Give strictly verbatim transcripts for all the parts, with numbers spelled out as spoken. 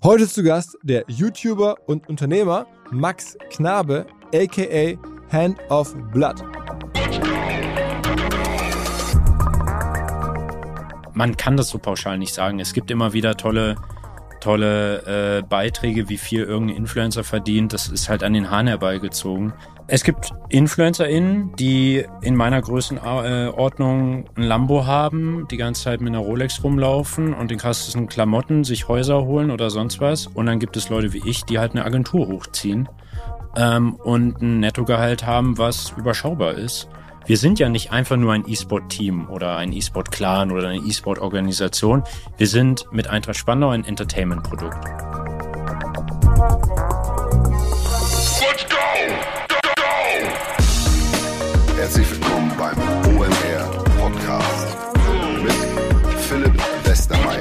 Heute zu Gast der YouTuber und Unternehmer Max Knabe, aka Hand of Blood. Man kann das so pauschal nicht sagen. Es gibt immer wieder tolle, tolle äh, Beiträge, wie viel irgendein Influencer verdient. Das ist halt an den Haaren herbeigezogen. Es gibt InfluencerInnen, die in meiner Größenordnung ein Lambo haben, die ganze Zeit mit einer Rolex rumlaufen und den krassesten Klamotten, sich Häuser holen oder sonst was. Und dann gibt es Leute wie ich, die halt eine Agentur hochziehen ähm, und ein Nettogehalt haben, was überschaubar ist. Wir sind ja nicht einfach nur ein E-Sport-Team oder ein E-Sport-Clan oder eine E-Sport-Organisation. Wir sind mit Eintracht Spandau ein Entertainment-Produkt. Herzlich willkommen beim O M R Podcast mit Philipp Westermeier.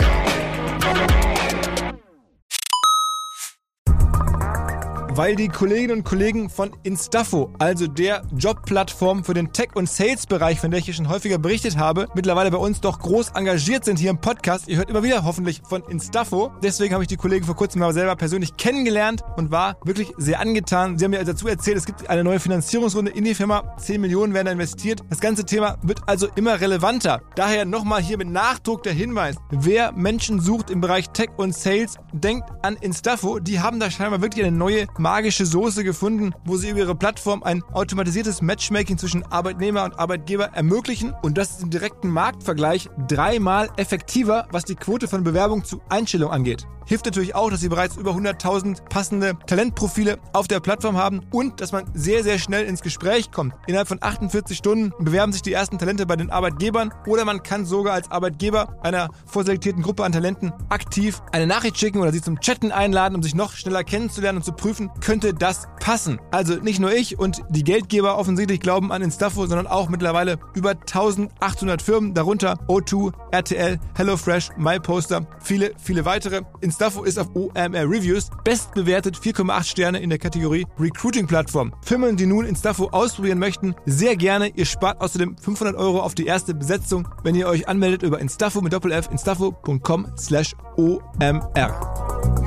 Weil die Kolleginnen und Kollegen von Instafo, also der Jobplattform für den Tech- und Sales-Bereich, von der ich hier schon häufiger berichtet habe, mittlerweile bei uns doch groß engagiert sind hier im Podcast. Ihr hört immer wieder hoffentlich von Instafo. Deswegen habe ich die Kollegen vor kurzem mal selber persönlich kennengelernt und war wirklich sehr angetan. Sie haben mir dazu erzählt, es gibt eine neue Finanzierungsrunde in die Firma. zehn Millionen werden da investiert. Das ganze Thema wird also immer relevanter. Daher nochmal hier mit Nachdruck der Hinweis. Wer Menschen sucht im Bereich Tech und Sales, denkt an Instafo. Die haben da scheinbar wirklich eine neue magische Soße gefunden, wo sie über ihre Plattform ein automatisiertes Matchmaking zwischen Arbeitnehmer und Arbeitgeber ermöglichen, und das ist im direkten Marktvergleich dreimal effektiver, was die Quote von Bewerbung zu Einstellung angeht. Hilft natürlich auch, dass sie bereits über hunderttausend passende Talentprofile auf der Plattform haben und dass man sehr, sehr schnell ins Gespräch kommt. Innerhalb von achtundvierzig Stunden bewerben sich die ersten Talente bei den Arbeitgebern, oder man kann sogar als Arbeitgeber einer vorselektierten Gruppe an Talenten aktiv eine Nachricht schicken oder sie zum Chatten einladen, um sich noch schneller kennenzulernen und zu prüfen, könnte das passen. Also nicht nur ich und die Geldgeber offensichtlich glauben an Instafo, sondern auch mittlerweile über eintausendachthundert Firmen, darunter O zwei, R T L, HelloFresh, MyPoster, viele, viele weitere. Instafo ist auf O M R Reviews bestbewertet, vier Komma acht Sterne in der Kategorie Recruiting-Plattform. Firmen, die nun Instafo ausprobieren möchten, sehr gerne. Ihr spart außerdem fünfhundert Euro auf die erste Besetzung, wenn ihr euch anmeldet über Instafo mit Doppel-F, instafo punkt com slash O M R.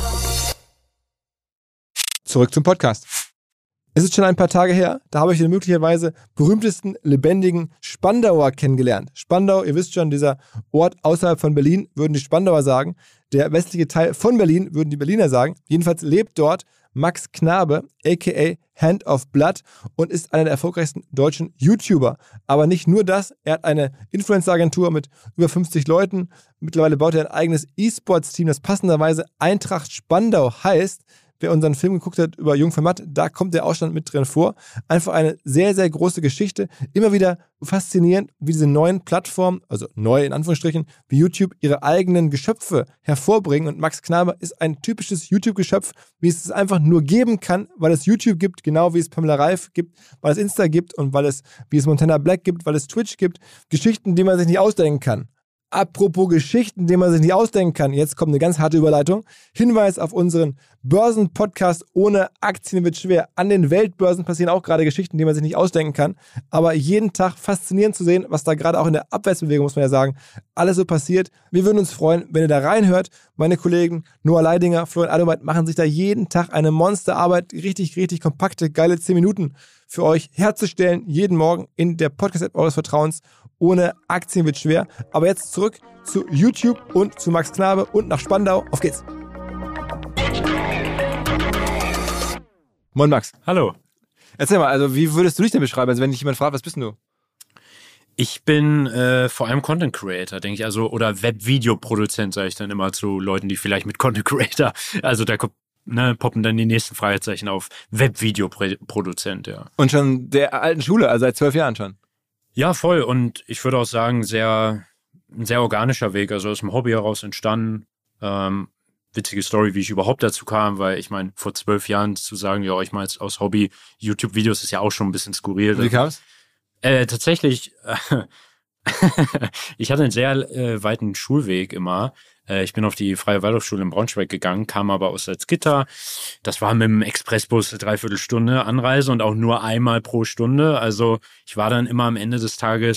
Zurück zum Podcast. Es ist schon ein paar Tage her, da habe ich den möglicherweise berühmtesten lebendigen Spandauer kennengelernt. Spandau, ihr wisst schon, dieser Ort außerhalb von Berlin, würden die Spandauer sagen. Der westliche Teil von Berlin, würden die Berliner sagen. Jedenfalls lebt dort Max Knabe, aka Hand of Blood, und ist einer der erfolgreichsten deutschen YouTuber. Aber nicht nur das, er hat eine Influencer-Agentur mit über fünfzig Leuten. Mittlerweile baut er ein eigenes E-Sports-Team, das passenderweise Eintracht Spandau heißt. Wer unseren Film geguckt hat über Jung von Matt, da kommt der Ausstand mit drin vor. Einfach eine sehr, sehr große Geschichte. Immer wieder faszinierend, wie diese neuen Plattformen, also neu in Anführungsstrichen, wie YouTube, ihre eigenen Geschöpfe hervorbringen. Und Max Knabe ist ein typisches YouTube-Geschöpf, wie es es einfach nur geben kann, weil es YouTube gibt, genau wie es Pamela Reif gibt, weil es Insta gibt und weil es, wie es Montana Black gibt, weil es Twitch gibt. Geschichten, die man sich nicht ausdenken kann. Apropos Geschichten, die man sich nicht ausdenken kann. Jetzt kommt eine ganz harte Überleitung. Hinweis auf unseren Börsen-Podcast Ohne Aktien wird schwer. An den Weltbörsen passieren auch gerade Geschichten, die man sich nicht ausdenken kann. Aber jeden Tag faszinierend zu sehen, was da gerade auch in der Abwärtsbewegung, muss man ja sagen, alles so passiert. Wir würden uns freuen, wenn ihr da reinhört. Meine Kollegen Noah Leidinger, Florian Adomeit machen sich da jeden Tag eine Monsterarbeit, richtig, richtig kompakte, geile zehn Minuten für euch herzustellen. Jeden Morgen in der Podcast-App eures Vertrauens. Ohne Aktien wird schwer. Aber jetzt zurück zu YouTube und zu Max Knabe und nach Spandau. Auf geht's. Moin Max. Hallo. Erzähl mal, also wie würdest du dich denn beschreiben, also wenn dich jemand fragt, was bist denn du? Ich bin äh, vor allem Content Creator, denke ich, also oder Webvideoproduzent, sage ich dann immer zu Leuten, die vielleicht mit Content Creator, also da kommt, ne, poppen dann die nächsten Fragezeichen auf. Webvideoproduzent, ja. Und schon der alten Schule, also seit zwölf Jahren schon. Ja, voll. Und ich würde auch sagen, sehr, ein sehr organischer Weg, also aus dem Hobby heraus entstanden. Ähm, witzige Story, wie ich überhaupt dazu kam, weil ich meine, vor zwölf Jahren zu sagen, ja, ich mache jetzt aus Hobby YouTube-Videos, ist ja auch schon ein bisschen skurril. Wie kam's? Äh, tatsächlich, äh, ich hatte einen sehr äh, weiten Schulweg immer. Äh, ich bin auf die Freie Waldorfschule in Braunschweig gegangen, kam aber aus Salzgitter. Das war mit dem Expressbus eine Dreiviertelstunde Anreise und auch nur einmal pro Stunde. Also ich war dann immer am Ende des Tages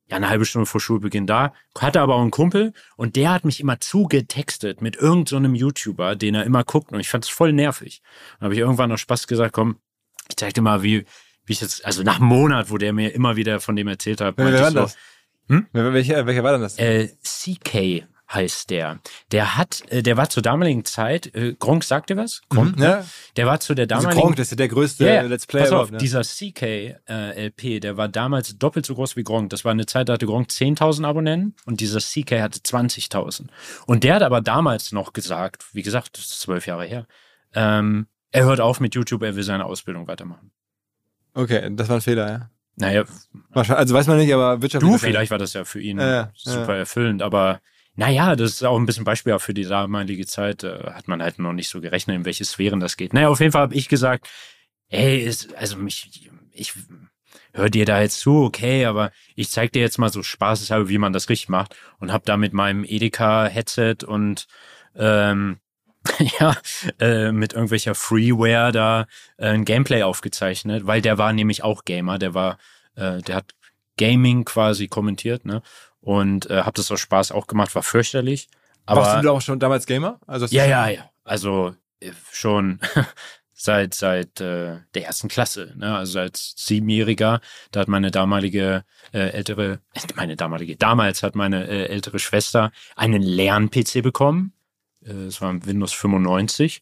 ja, eine halbe Stunde vor Schulbeginn da, hatte aber auch einen Kumpel und der hat mich immer zugetextet mit irgend so einem YouTuber, den er immer guckt und ich fand es voll nervig. Dann habe ich irgendwann noch Spaß gesagt, komm, ich zeig dir mal, wie, wie ich jetzt, also nach einem Monat, wo der mir immer wieder von dem erzählt hat. Wer, wer war so, das? Hm? Welcher, welcher war denn das? Äh, C K heißt der. Der hat, äh, der war zur damaligen Zeit, äh, Gronk sagt dir was? Gronk, mhm, ja. Der war zu der damaligen... Also Gronk, das ist ja der größte yeah, Let's Player. Pass auf, ne? dieser C K äh, L P, der war damals doppelt so groß wie Gronk. Das war eine Zeit, da hatte Gronk zehntausend Abonnenten und dieser C K hatte zwanzigtausend. Und der hat aber damals noch gesagt, wie gesagt, das ist zwölf Jahre her, ähm, er hört auf mit YouTube, er will seine Ausbildung weitermachen. Okay, das war ein Fehler, ja. Naja, wahrscheinlich, also weiß man nicht, aber wirtschaftlich... Du, vielleicht war das ja für ihn äh, super äh. erfüllend, aber naja, das ist auch ein bisschen Beispiel für die damalige Zeit, äh, hat man halt noch nicht so gerechnet, in welche Sphären das geht. Naja, auf jeden Fall habe ich gesagt, ey, ist, also mich, ich höre dir da jetzt zu, okay, aber ich zeig dir jetzt mal so spaßeshalber, wie man das richtig macht und habe da mit meinem Edeka-Headset und ähm, ja, äh, mit irgendwelcher Freeware da äh, ein Gameplay aufgezeichnet, weil der war nämlich auch Gamer, der war, äh, der hat Gaming quasi kommentiert, ne? Und äh, hab das aus Spaß auch gemacht, war fürchterlich. Aber warst du auch schon damals Gamer? Also ja, ja, ja. Also äh, schon seit seit äh, der ersten Klasse, ne? Also als Siebenjähriger, da hat meine damalige äh, ältere, meine damalige, damals hat meine äh, ältere Schwester einen Lern-P C bekommen. Es war ein Windows fünfundneunzig.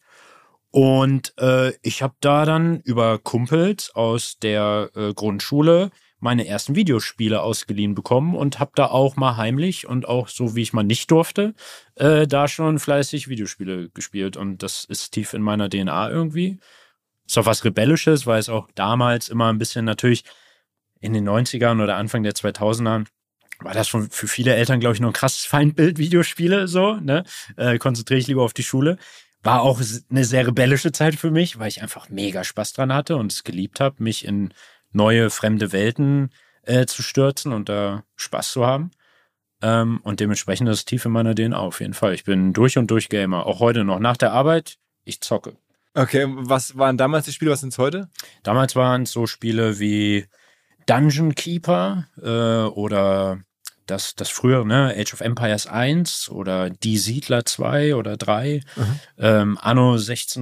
Und äh, ich habe da dann über Kumpels aus der äh, Grundschule meine ersten Videospiele ausgeliehen bekommen und habe da auch mal heimlich und auch so, wie ich mal nicht durfte, äh, da schon fleißig Videospiele gespielt. Und das ist tief in meiner D N A irgendwie. Ist auch was Rebellisches, weil es auch damals immer ein bisschen natürlich in den neunzigern oder Anfang der zweitausendern war das schon für viele Eltern, glaube ich, noch ein krasses Feindbild, Videospiele, so, ne? Äh, konzentriere ich lieber auf die Schule. War auch eine sehr rebellische Zeit für mich, weil ich einfach mega Spaß dran hatte und es geliebt habe, mich in neue, fremde Welten äh, zu stürzen und da Spaß zu haben. Ähm, und dementsprechend ist es tief in meiner D N A auf jeden Fall. Ich bin durch und durch Gamer. Auch heute noch. Nach der Arbeit, ich zocke. Okay, was waren damals die Spiele, was sind es heute? Damals waren es so Spiele wie Dungeon Keeper äh, oder das, das frühere, ne, Age of Empires eins oder Die Siedler zwei oder drei, mhm. ähm, Anno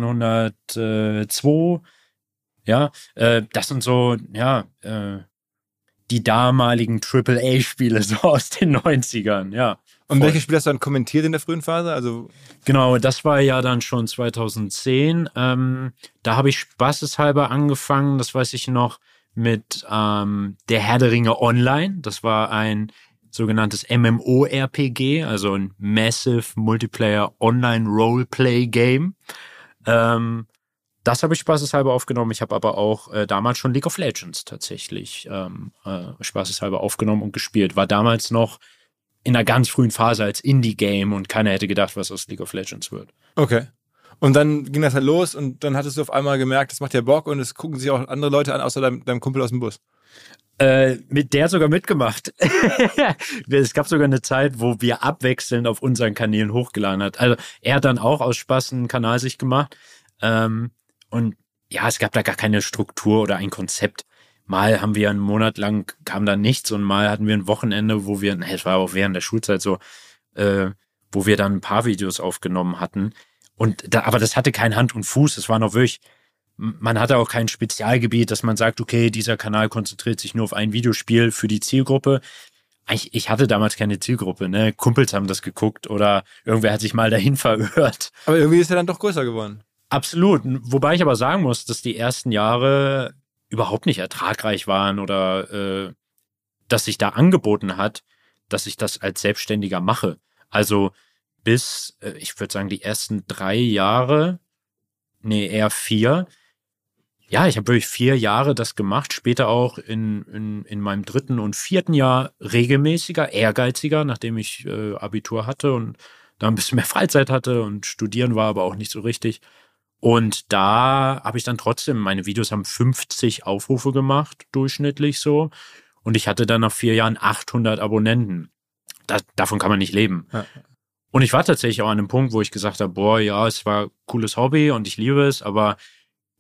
sechzehnhundertzwei, ja, äh, das sind so, ja, äh, die damaligen Triple A Spiele so aus den neunzigern, ja. Und voll. Welche Spiele hast du dann kommentiert in der frühen Phase? Also genau, das war ja dann schon zweitausendzehn. Ähm, da habe ich spaßeshalber angefangen, das weiß ich noch, mit ähm, Der Herr der Ringe Online. Das war ein sogenanntes MMORPG, also ein Massive Multiplayer Online Roleplay Game. Ähm, das habe ich spaßeshalber aufgenommen. Ich habe aber auch äh, damals schon League of Legends tatsächlich ähm, äh, spaßeshalber aufgenommen und gespielt. War damals noch in einer ganz frühen Phase als Indie-Game und keiner hätte gedacht, was aus League of Legends wird. Okay. Und dann ging das halt los und dann hattest du auf einmal gemerkt, das macht ja Bock und es gucken sich auch andere Leute an, außer deinem, deinem Kumpel aus dem Bus. Äh, mit der hat sogar mitgemacht. Es gab sogar eine Zeit, wo wir abwechselnd auf unseren Kanälen hochgeladen hat. Also er hat dann auch aus Spaß einen Kanal sich gemacht. Ähm, und ja, es gab da gar keine Struktur oder ein Konzept. Mal haben wir einen Monat lang, kam da nichts und mal hatten wir ein Wochenende, wo wir, es war auch während der Schulzeit so, äh, wo wir dann ein paar Videos aufgenommen hatten. Und da, aber das hatte kein Hand und Fuß. Es war noch wirklich, man hatte auch kein Spezialgebiet, dass man sagt, okay, dieser Kanal konzentriert sich nur auf ein Videospiel für die Zielgruppe. Ich, ich hatte damals keine Zielgruppe, ne? Kumpels haben das geguckt oder irgendwer hat sich mal dahin verirrt. Aber irgendwie ist er dann doch größer geworden. Absolut. Wobei ich aber sagen muss, dass die ersten Jahre überhaupt nicht ertragreich waren oder äh, dass sich da angeboten hat, dass ich das als Selbstständiger mache. Also bis, äh, ich würde sagen, die ersten drei Jahre, nee, eher vier. Ja, ich habe wirklich vier Jahre das gemacht, später auch in, in, in meinem dritten und vierten Jahr regelmäßiger, ehrgeiziger, nachdem ich äh, Abitur hatte und da ein bisschen mehr Freizeit hatte und studieren war aber auch nicht so richtig. Und da habe ich dann trotzdem, meine Videos haben fünfzig Aufrufe gemacht, durchschnittlich so. Und ich hatte dann nach vier Jahren achthundert Abonnenten. Das, davon kann man nicht leben. Ja. Und ich war tatsächlich auch an einem Punkt, wo ich gesagt habe, boah, ja, es war ein cooles Hobby und ich liebe es, aber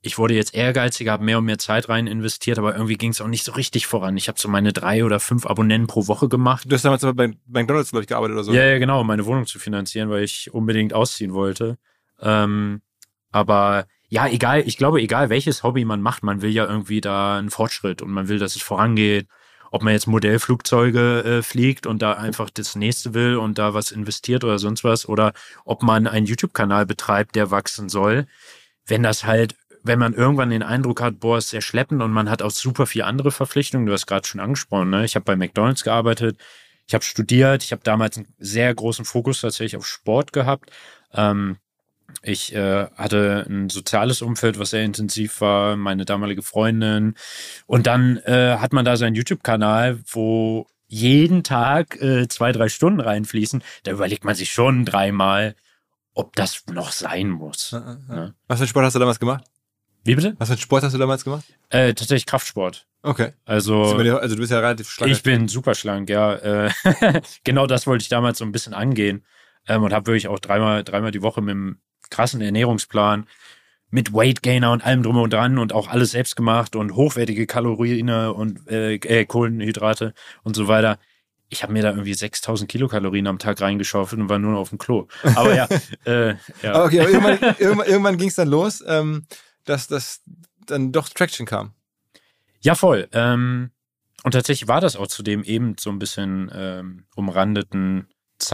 ich wurde jetzt ehrgeiziger, habe mehr und mehr Zeit rein investiert, aber irgendwie ging es auch nicht so richtig voran. Ich habe so meine drei oder fünf Abonnenten pro Woche gemacht. Du hast damals aber bei McDonald's, glaube ich, gearbeitet oder so. Ja, ja, genau, um meine Wohnung zu finanzieren, weil ich unbedingt ausziehen wollte. Ähm, aber ja, egal, ich glaube, egal welches Hobby man macht, man will ja irgendwie da einen Fortschritt und man will, dass es vorangeht. Ob man jetzt Modellflugzeuge äh, fliegt und da einfach das nächste will und da was investiert oder sonst was, oder ob man einen YouTube-Kanal betreibt, der wachsen soll. Wenn das halt, wenn man irgendwann den Eindruck hat, boah, ist sehr schleppend und man hat auch super viele andere Verpflichtungen, du hast gerade schon angesprochen, ne? Ich habe bei McDonald's gearbeitet, ich habe studiert, ich habe damals einen sehr großen Fokus tatsächlich auf Sport gehabt. Ähm, Ich äh, hatte ein soziales Umfeld, was sehr intensiv war, meine damalige Freundin. Und dann äh, hat man da seinen YouTube-Kanal, wo jeden Tag äh, zwei, drei Stunden reinfließen. Da überlegt man sich schon dreimal, ob das noch sein muss. Ja, ja. Ne? Was für einen Sport hast du damals gemacht? Wie bitte? Was für einen Sport hast du damals gemacht? Äh, tatsächlich Kraftsport. Okay. Also, Also du bist ja relativ schlank. ich bin super schlank, ja. Äh, genau das wollte ich damals so ein bisschen angehen. Ähm, und habe wirklich auch dreimal, dreimal die Woche mit einem krassen Ernährungsplan, mit Weight Gainer und allem drum und dran und auch alles selbst gemacht und hochwertige Kalorien und äh, äh, Kohlenhydrate und so weiter. Ich habe mir da irgendwie sechstausend Kilokalorien am Tag reingeschaufelt und war nur noch auf dem Klo. Aber ja, äh, ja. Okay, aber irgendwann, irgendwann, irgendwann ging es dann los, ähm, dass das dann doch Traction kam. Ja, voll. Ähm, und tatsächlich war das auch zu dem eben so ein bisschen ähm, umrandeten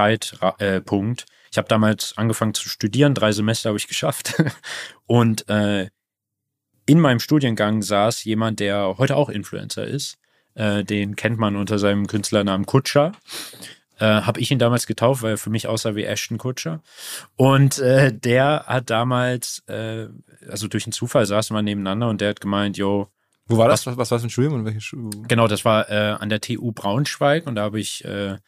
Zeitpunkt. Äh, ich habe damals angefangen zu studieren, drei Semester habe ich geschafft. Und äh, in meinem Studiengang saß jemand, der heute auch Influencer ist. Äh, den kennt man unter seinem Künstlernamen Kutscher. Äh, habe ich ihn damals getauft, weil er für mich aussah wie Ashton Kutscher. Und äh, der hat damals, äh, also durch einen Zufall saßen wir nebeneinander und der hat gemeint, yo, wo war das? Was, was war das für ein Studium und welche Schu- Genau, das war äh, an der T U Braunschweig und da habe ich äh,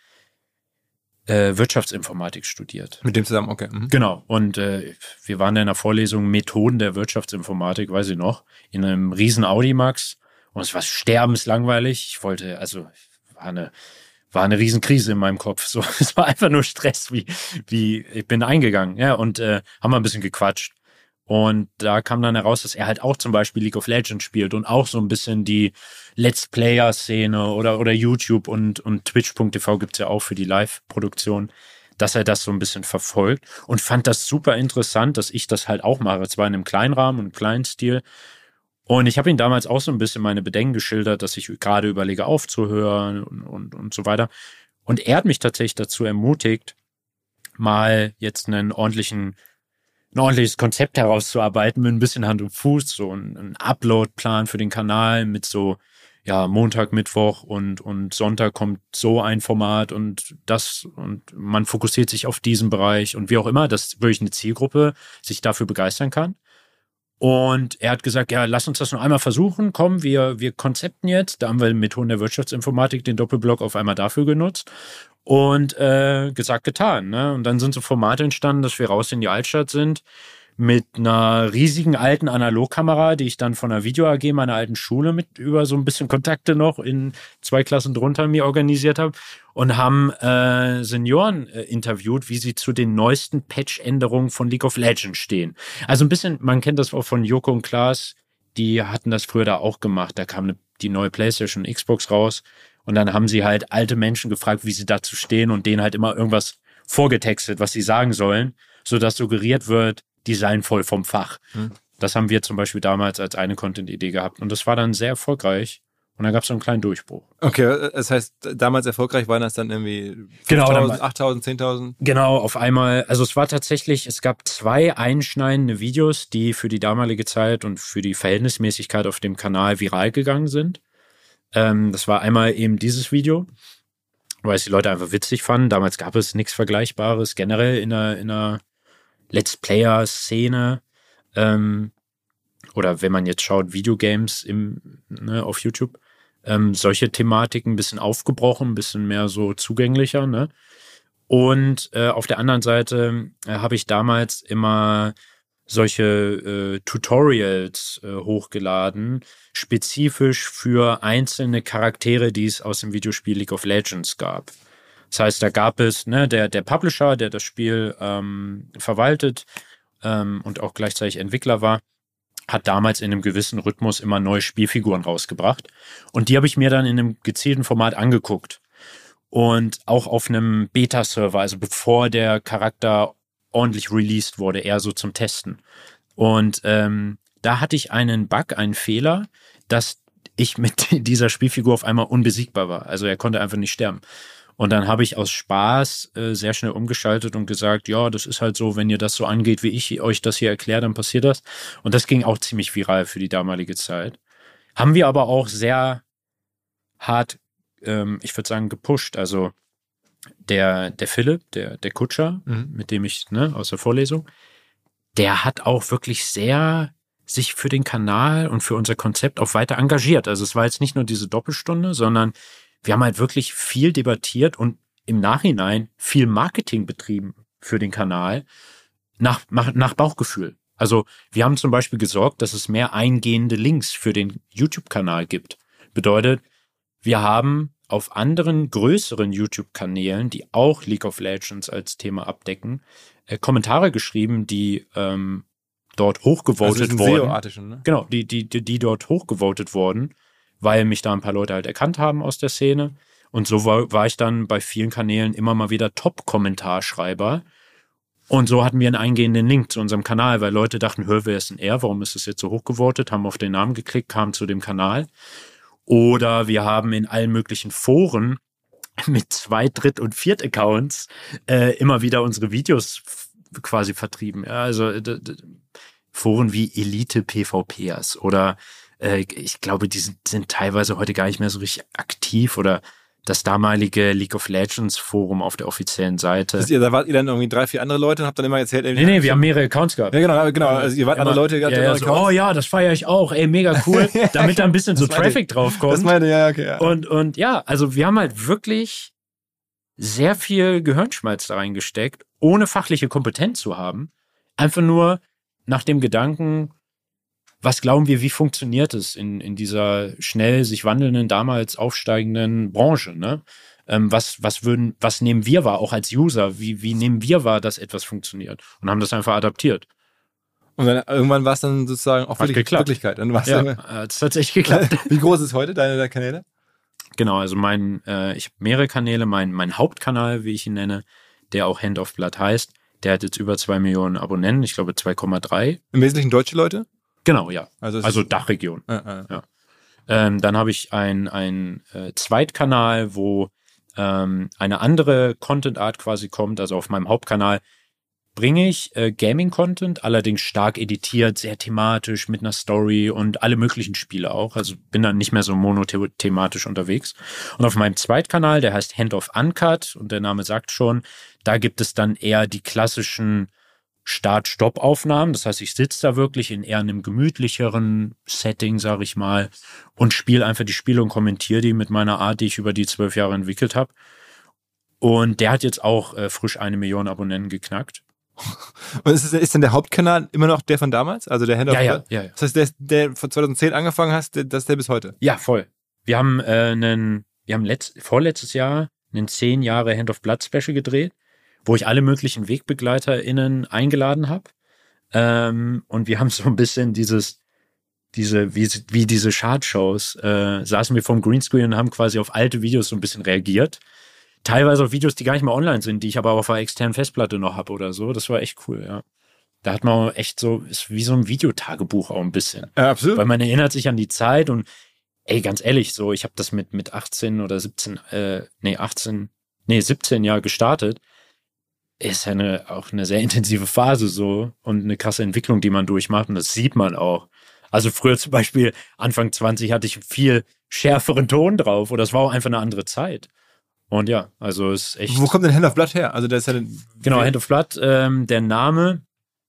äh, Wirtschaftsinformatik studiert. Mit dem zusammen, okay. Mhm. Genau, und äh, wir waren in einer Vorlesung Methoden der Wirtschaftsinformatik, weiß ich noch, in einem riesen Audimax und es war sterbenslangweilig. Ich wollte, also war eine war eine Riesenkrise in meinem Kopf. So, es war einfach nur Stress, wie wie ich bin eingegangen, ja, und äh, haben wir ein bisschen gequatscht. Und da kam dann heraus, dass er halt auch zum Beispiel League of Legends spielt und auch so ein bisschen die Let's Player-Szene oder oder YouTube und und Twitch Punkt T V gibt's ja auch für die Live-Produktion, dass er das so ein bisschen verfolgt und fand das super interessant, dass ich das halt auch mache. Zwar in einem kleinen Rahmen und einem kleinen Stil. Und ich habe ihm damals auch so ein bisschen meine Bedenken geschildert, dass ich gerade überlege aufzuhören und, und, und so weiter. Und er hat mich tatsächlich dazu ermutigt, mal jetzt einen ordentlichen ein ordentliches Konzept herauszuarbeiten mit ein bisschen Hand und Fuß, so ein, ein Upload-Plan für den Kanal mit so, ja, Montag, Mittwoch und, und Sonntag kommt so ein Format und das und man fokussiert sich auf diesen Bereich und wie auch immer, dass wirklich eine Zielgruppe sich dafür begeistern kann. Und er hat gesagt, ja, lass uns das noch einmal versuchen, komm, wir, wir konzepten jetzt, da haben wir Methoden der Wirtschaftsinformatik den Doppelblock auf einmal dafür genutzt. Und äh, gesagt, getan. Ne? Und dann sind so Formate entstanden, dass wir raus in die Altstadt sind mit einer riesigen alten Analogkamera, die ich dann von der Video A G meiner alten Schule mit über so ein bisschen Kontakte noch in zwei Klassen drunter mir organisiert habe und haben äh, Senioren äh, interviewt, wie sie zu den neuesten Patch-Änderungen von League of Legends stehen. Also ein bisschen, man kennt das auch von Joko und Klaas, die hatten das früher da auch gemacht. Da kam eine, die neue PlayStation und Xbox raus. Und dann haben sie halt alte Menschen gefragt, wie sie dazu stehen und denen halt immer irgendwas vorgetextet, was sie sagen sollen, sodass suggeriert wird, die seien voll vom Fach. Hm. Das haben wir zum Beispiel damals als eine Content-Idee gehabt. Und das war dann sehr erfolgreich. Und dann gab es so einen kleinen Durchbruch. Okay, das heißt, damals erfolgreich waren das dann irgendwie genau, fünftausend, achttausend, zehntausend? Genau, auf einmal. Also es war tatsächlich, es gab zwei einschneidende Videos, die für die damalige Zeit und für die Verhältnismäßigkeit auf dem Kanal viral gegangen sind. Ähm, das war einmal eben dieses Video, weil es die Leute einfach witzig fanden. Damals gab es nichts Vergleichbares generell in einer, in einer Let's Player-Szene. Ähm, oder wenn man jetzt schaut, Videogames im, ne, auf YouTube. Ähm, solche Thematiken ein bisschen aufgebrochen, ein bisschen mehr so zugänglicher. Ne? Und äh, auf der anderen Seite äh, habe ich damals immer solche äh, Tutorials äh, hochgeladen, spezifisch für einzelne Charaktere, die es aus dem Videospiel League of Legends gab. Das heißt, da gab es ne, der, der Publisher, der das Spiel ähm, verwaltet ähm, und auch gleichzeitig Entwickler war, hat damals in einem gewissen Rhythmus immer neue Spielfiguren rausgebracht. Und die habe ich mir dann in einem gezielten Format angeguckt. Und auch auf einem Beta-Server, also bevor der Charakter ordentlich released wurde, eher so zum Testen. Und ähm, da hatte ich einen Bug, einen Fehler, dass ich mit dieser Spielfigur auf einmal unbesiegbar war. Also er konnte einfach nicht sterben. Und dann habe ich aus Spaß äh, sehr schnell umgeschaltet und gesagt, ja, das ist halt so, wenn ihr das so angeht, wie ich euch das hier erkläre, dann passiert das. Und das ging auch ziemlich viral für die damalige Zeit. Haben wir aber auch sehr hart, ähm, ich würde sagen, gepusht. Also der, der Philipp, der, der Kutscher, mhm. mit dem ich, ne, aus der Vorlesung, der hat auch wirklich sehr sich für den Kanal und für unser Konzept auch weiter engagiert. Also es war jetzt nicht nur diese Doppelstunde, sondern wir haben halt wirklich viel debattiert und im Nachhinein viel Marketing betrieben für den Kanal nach, nach Bauchgefühl. Also wir haben zum Beispiel gesorgt, dass es mehr eingehende Links für den YouTube-Kanal gibt. Bedeutet, wir haben auf anderen größeren YouTube-Kanälen, die auch League of Legends als Thema abdecken, äh, Kommentare geschrieben, die ähm, dort hochgevotet also wurden. Ne? Genau, die, die, die, die dort hochgevotet wurden, weil mich da ein paar Leute halt erkannt haben aus der Szene. Und so war, war ich dann bei vielen Kanälen immer mal wieder Top-Kommentarschreiber. Und so hatten wir einen eingehenden Link zu unserem Kanal, weil Leute dachten, hör, wer ist denn er? Warum ist es jetzt so hochgevotet? Haben auf den Namen geklickt, kamen zu dem Kanal. Oder wir haben in allen möglichen Foren mit Zweit-, Dritt- und Viert-Accounts äh, immer wieder unsere Videos f- quasi vertrieben. Ja, also d- d- Foren wie Elite-PvPers oder äh, ich glaube, die sind, sind teilweise heute gar nicht mehr so richtig aktiv oder das damalige League of Legends Forum auf der offiziellen Seite. Also ihr, da wart ihr dann irgendwie drei, vier andere Leute und habt dann immer erzählt... Nee, nee, wir haben mehrere Accounts gehabt. Ja, genau, genau. Also ihr wart immer, andere Leute, gehabt ja, ja, so, oh ja, das feiere ich auch, ey, mega cool, damit da ein bisschen so Traffic draufkommt. Das meine ja, okay. Ja. Und, und ja, also wir haben halt wirklich sehr viel Gehirnschmalz da reingesteckt, ohne fachliche Kompetenz zu haben. Einfach nur nach dem Gedanken, was glauben wir, wie funktioniert es in, in dieser schnell sich wandelnden, damals aufsteigenden Branche, ne? Ähm, was, was würden, was nehmen wir wahr, auch als User? Wie, wie nehmen wir wahr, dass etwas funktioniert? Und haben das einfach adaptiert. Und dann irgendwann war es dann sozusagen auch wirklich geklappt. Wirklichkeit. Dann war's Ja, dann, hat es tatsächlich geklappt. Wie groß ist heute deine, deine Kanäle? Genau, also mein, äh, ich habe mehrere Kanäle. Mein, mein Hauptkanal, wie ich ihn nenne, der auch Hand of Blood heißt, der hat jetzt über zwei Millionen Abonnenten, ich glaube zwei Komma drei. Im Wesentlichen deutsche Leute? Genau, ja. Also, also Dachregion. Ah, ah, ja. Ähm, dann habe ich ein, ein äh, Zweitkanal, wo ähm, eine andere Content-Art quasi kommt. Also auf meinem Hauptkanal bringe ich äh, Gaming-Content, allerdings stark editiert, sehr thematisch, mit einer Story und alle möglichen Spiele auch. Also bin dann nicht mehr so monothematisch unterwegs. Und auf meinem Zweitkanal, der heißt Hand of Uncut und der Name sagt schon, da gibt es dann eher die klassischen Start-Stopp-Aufnahmen. Das heißt, ich sitze da wirklich in eher einem gemütlicheren Setting, sage ich mal, und spiele einfach die Spiele und kommentiere die mit meiner Art, die ich über die zwölf Jahre entwickelt habe. Und der hat jetzt auch äh, frisch eine Million Abonnenten geknackt. Und ist, ist denn der Hauptkanal immer noch der von damals? Also der Hand of ja, ja, Blood? ja, ja. Das heißt, der, der von zweitausendzehn angefangen hast, der, das ist der bis heute? Ja, voll. Wir haben äh, einen, wir haben letzt, vorletztes Jahr einen zehn Jahre Hand of Blood Special gedreht, wo ich alle möglichen WegbegleiterInnen eingeladen habe. Ähm, und wir haben so ein bisschen dieses, diese, wie, wie diese Chartshows, äh, saßen wir vorm Greenscreen und haben quasi auf alte Videos so ein bisschen reagiert. Teilweise auf Videos, die gar nicht mehr online sind, die ich aber auf einer externen Festplatte noch habe oder so. Das war echt cool, ja. Da hat man echt so, ist wie so ein Videotagebuch auch ein bisschen. Ja, absolut. Weil man erinnert sich an die Zeit und ey, ganz ehrlich, so, ich habe das mit, mit achtzehn oder siebzehn, äh, nee, achtzehn, nee, siebzehn Jahre gestartet. Ist ja eine, auch eine sehr intensive Phase so und eine krasse Entwicklung, die man durchmacht und das sieht man auch. Also früher zum Beispiel, Anfang zwanzig hatte ich viel schärferen Ton drauf oder es war auch einfach eine andere Zeit. Und ja, also es ist echt... Wo kommt denn Hand of Blood her? Also der ist ja... Genau, Hand of Blood, ähm, der Name,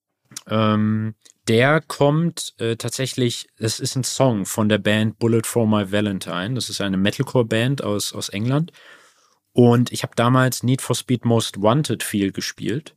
ähm, der kommt äh, tatsächlich, es ist ein Song von der Band Bullet for My Valentine. Das ist eine Metalcore-Band aus, aus England. Und ich habe damals Need for Speed Most Wanted viel gespielt.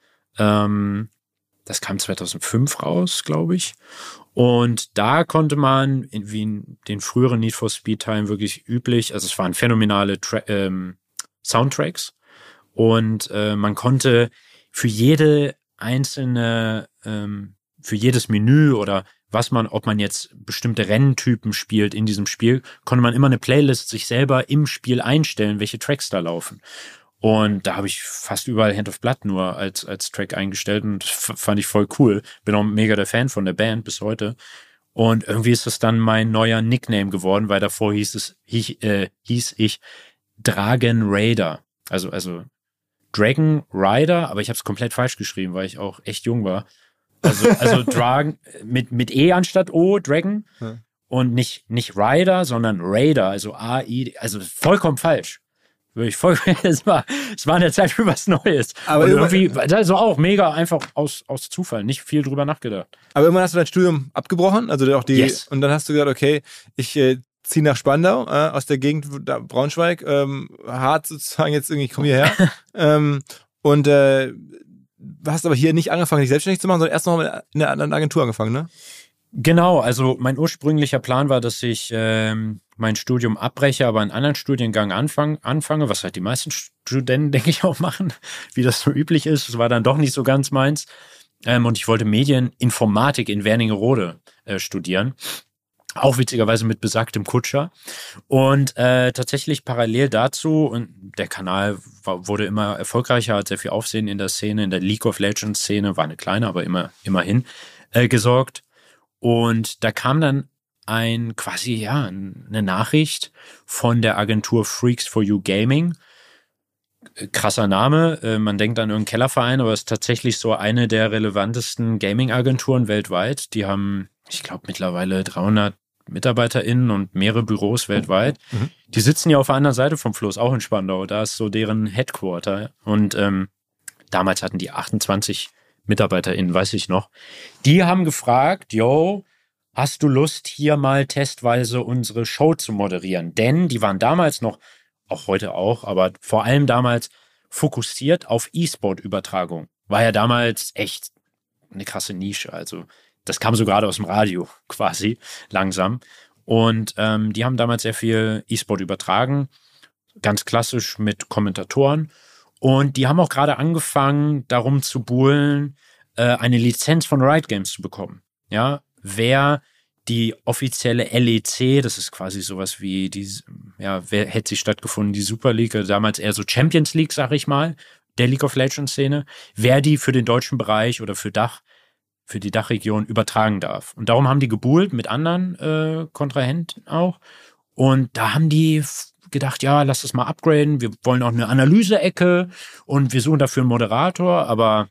Ähm, das kam zweitausendfünf raus, glaube ich. Und da konnte man, in, wie in den früheren Need for Speed-Teilen wirklich üblich, also es waren phänomenale Tra- ähm, Soundtracks. Und äh, man konnte für jede einzelne ähm, für jedes Menü oder was man, ob man jetzt bestimmte Renntypen spielt in diesem Spiel, konnte man immer eine Playlist sich selber im Spiel einstellen, welche Tracks da laufen. Und da habe ich fast überall Hand of Blood nur als als Track eingestellt und das fand ich voll cool. Bin auch mega der Fan von der Band bis heute. Und irgendwie ist das dann mein neuer Nickname geworden, weil davor hieß es hieß, äh, hieß ich Dragon Raider. Also also Dragon Rider, aber ich habe es komplett falsch geschrieben, weil ich auch echt jung war. Also also Dragon mit mit E anstatt O, Dragon. Ja. Und nicht nicht Rider, sondern Raider, also A I, also vollkommen falsch. Wirklich voll, es war, es war in der Zeit für was Neues. Aber und irgendwie, also auch mega einfach aus, aus Zufall, nicht viel drüber nachgedacht. Aber irgendwann hast du dein Studium abgebrochen, also auch die, yes. Und dann hast du gesagt, okay, ich äh, ziehe nach Spandau, äh, aus der Gegend da, Braunschweig, ähm, hart sozusagen jetzt irgendwie, ich komme hierher, ähm, und äh, hast aber hier nicht angefangen, dich selbstständig zu machen, sondern erst noch mal in einer anderen Agentur angefangen, ne? Genau, also mein ursprünglicher Plan war, dass ich ähm, mein Studium abbreche, aber einen anderen Studiengang anfang, anfange, was halt die meisten Studenten, denke ich, auch machen, wie das so üblich ist. Das war dann doch nicht so ganz meins. Ähm, und ich wollte Medieninformatik in Wernigerode äh, studieren. Auch witzigerweise mit besagtem Kutscher. Und äh, tatsächlich parallel dazu, und der Kanal war, wurde immer erfolgreicher, hat sehr viel Aufsehen in der Szene, in der League of Legends Szene, war eine kleine, aber immer immerhin äh, gesorgt. Und da kam dann ein quasi, ja, eine Nachricht von der Agentur Freaks for You Gaming. Krasser Name, man denkt an irgendeinen Kellerverein, aber es ist tatsächlich so eine der relevantesten Gaming-Agenturen weltweit. Die haben, ich glaube, mittlerweile dreihundert MitarbeiterInnen und mehrere Büros weltweit. Mhm. Die sitzen ja auf der anderen Seite vom Fluss, auch in Spandau. Da ist so deren Headquarter. Und ähm, damals hatten die achtundzwanzig MitarbeiterInnen, weiß ich noch. Die haben gefragt, yo, hast du Lust, hier mal testweise unsere Show zu moderieren? Denn die waren damals noch, auch heute auch, aber vor allem damals fokussiert auf E-Sport-Übertragung. War ja damals echt eine krasse Nische. Also das kam so gerade aus dem Radio quasi langsam. Und ähm, die haben damals sehr viel E-Sport übertragen, ganz klassisch mit Kommentatoren. Und die haben auch gerade angefangen, darum zu buhlen, äh, eine Lizenz von Riot Games zu bekommen. Ja, wer die offizielle L E C, das ist quasi sowas wie die, ja, wer hätte sie stattgefunden, die Super League, also damals eher so Champions League, sag ich mal, der League of Legends Szene, wer die für den deutschen Bereich oder für Dach, für die Dachregion übertragen darf. Und darum haben die gebuhlt mit anderen äh, Kontrahenten auch. Und da haben die gedacht, ja, lass das mal upgraden, wir wollen auch eine Analyse-Ecke und wir suchen dafür einen Moderator, aber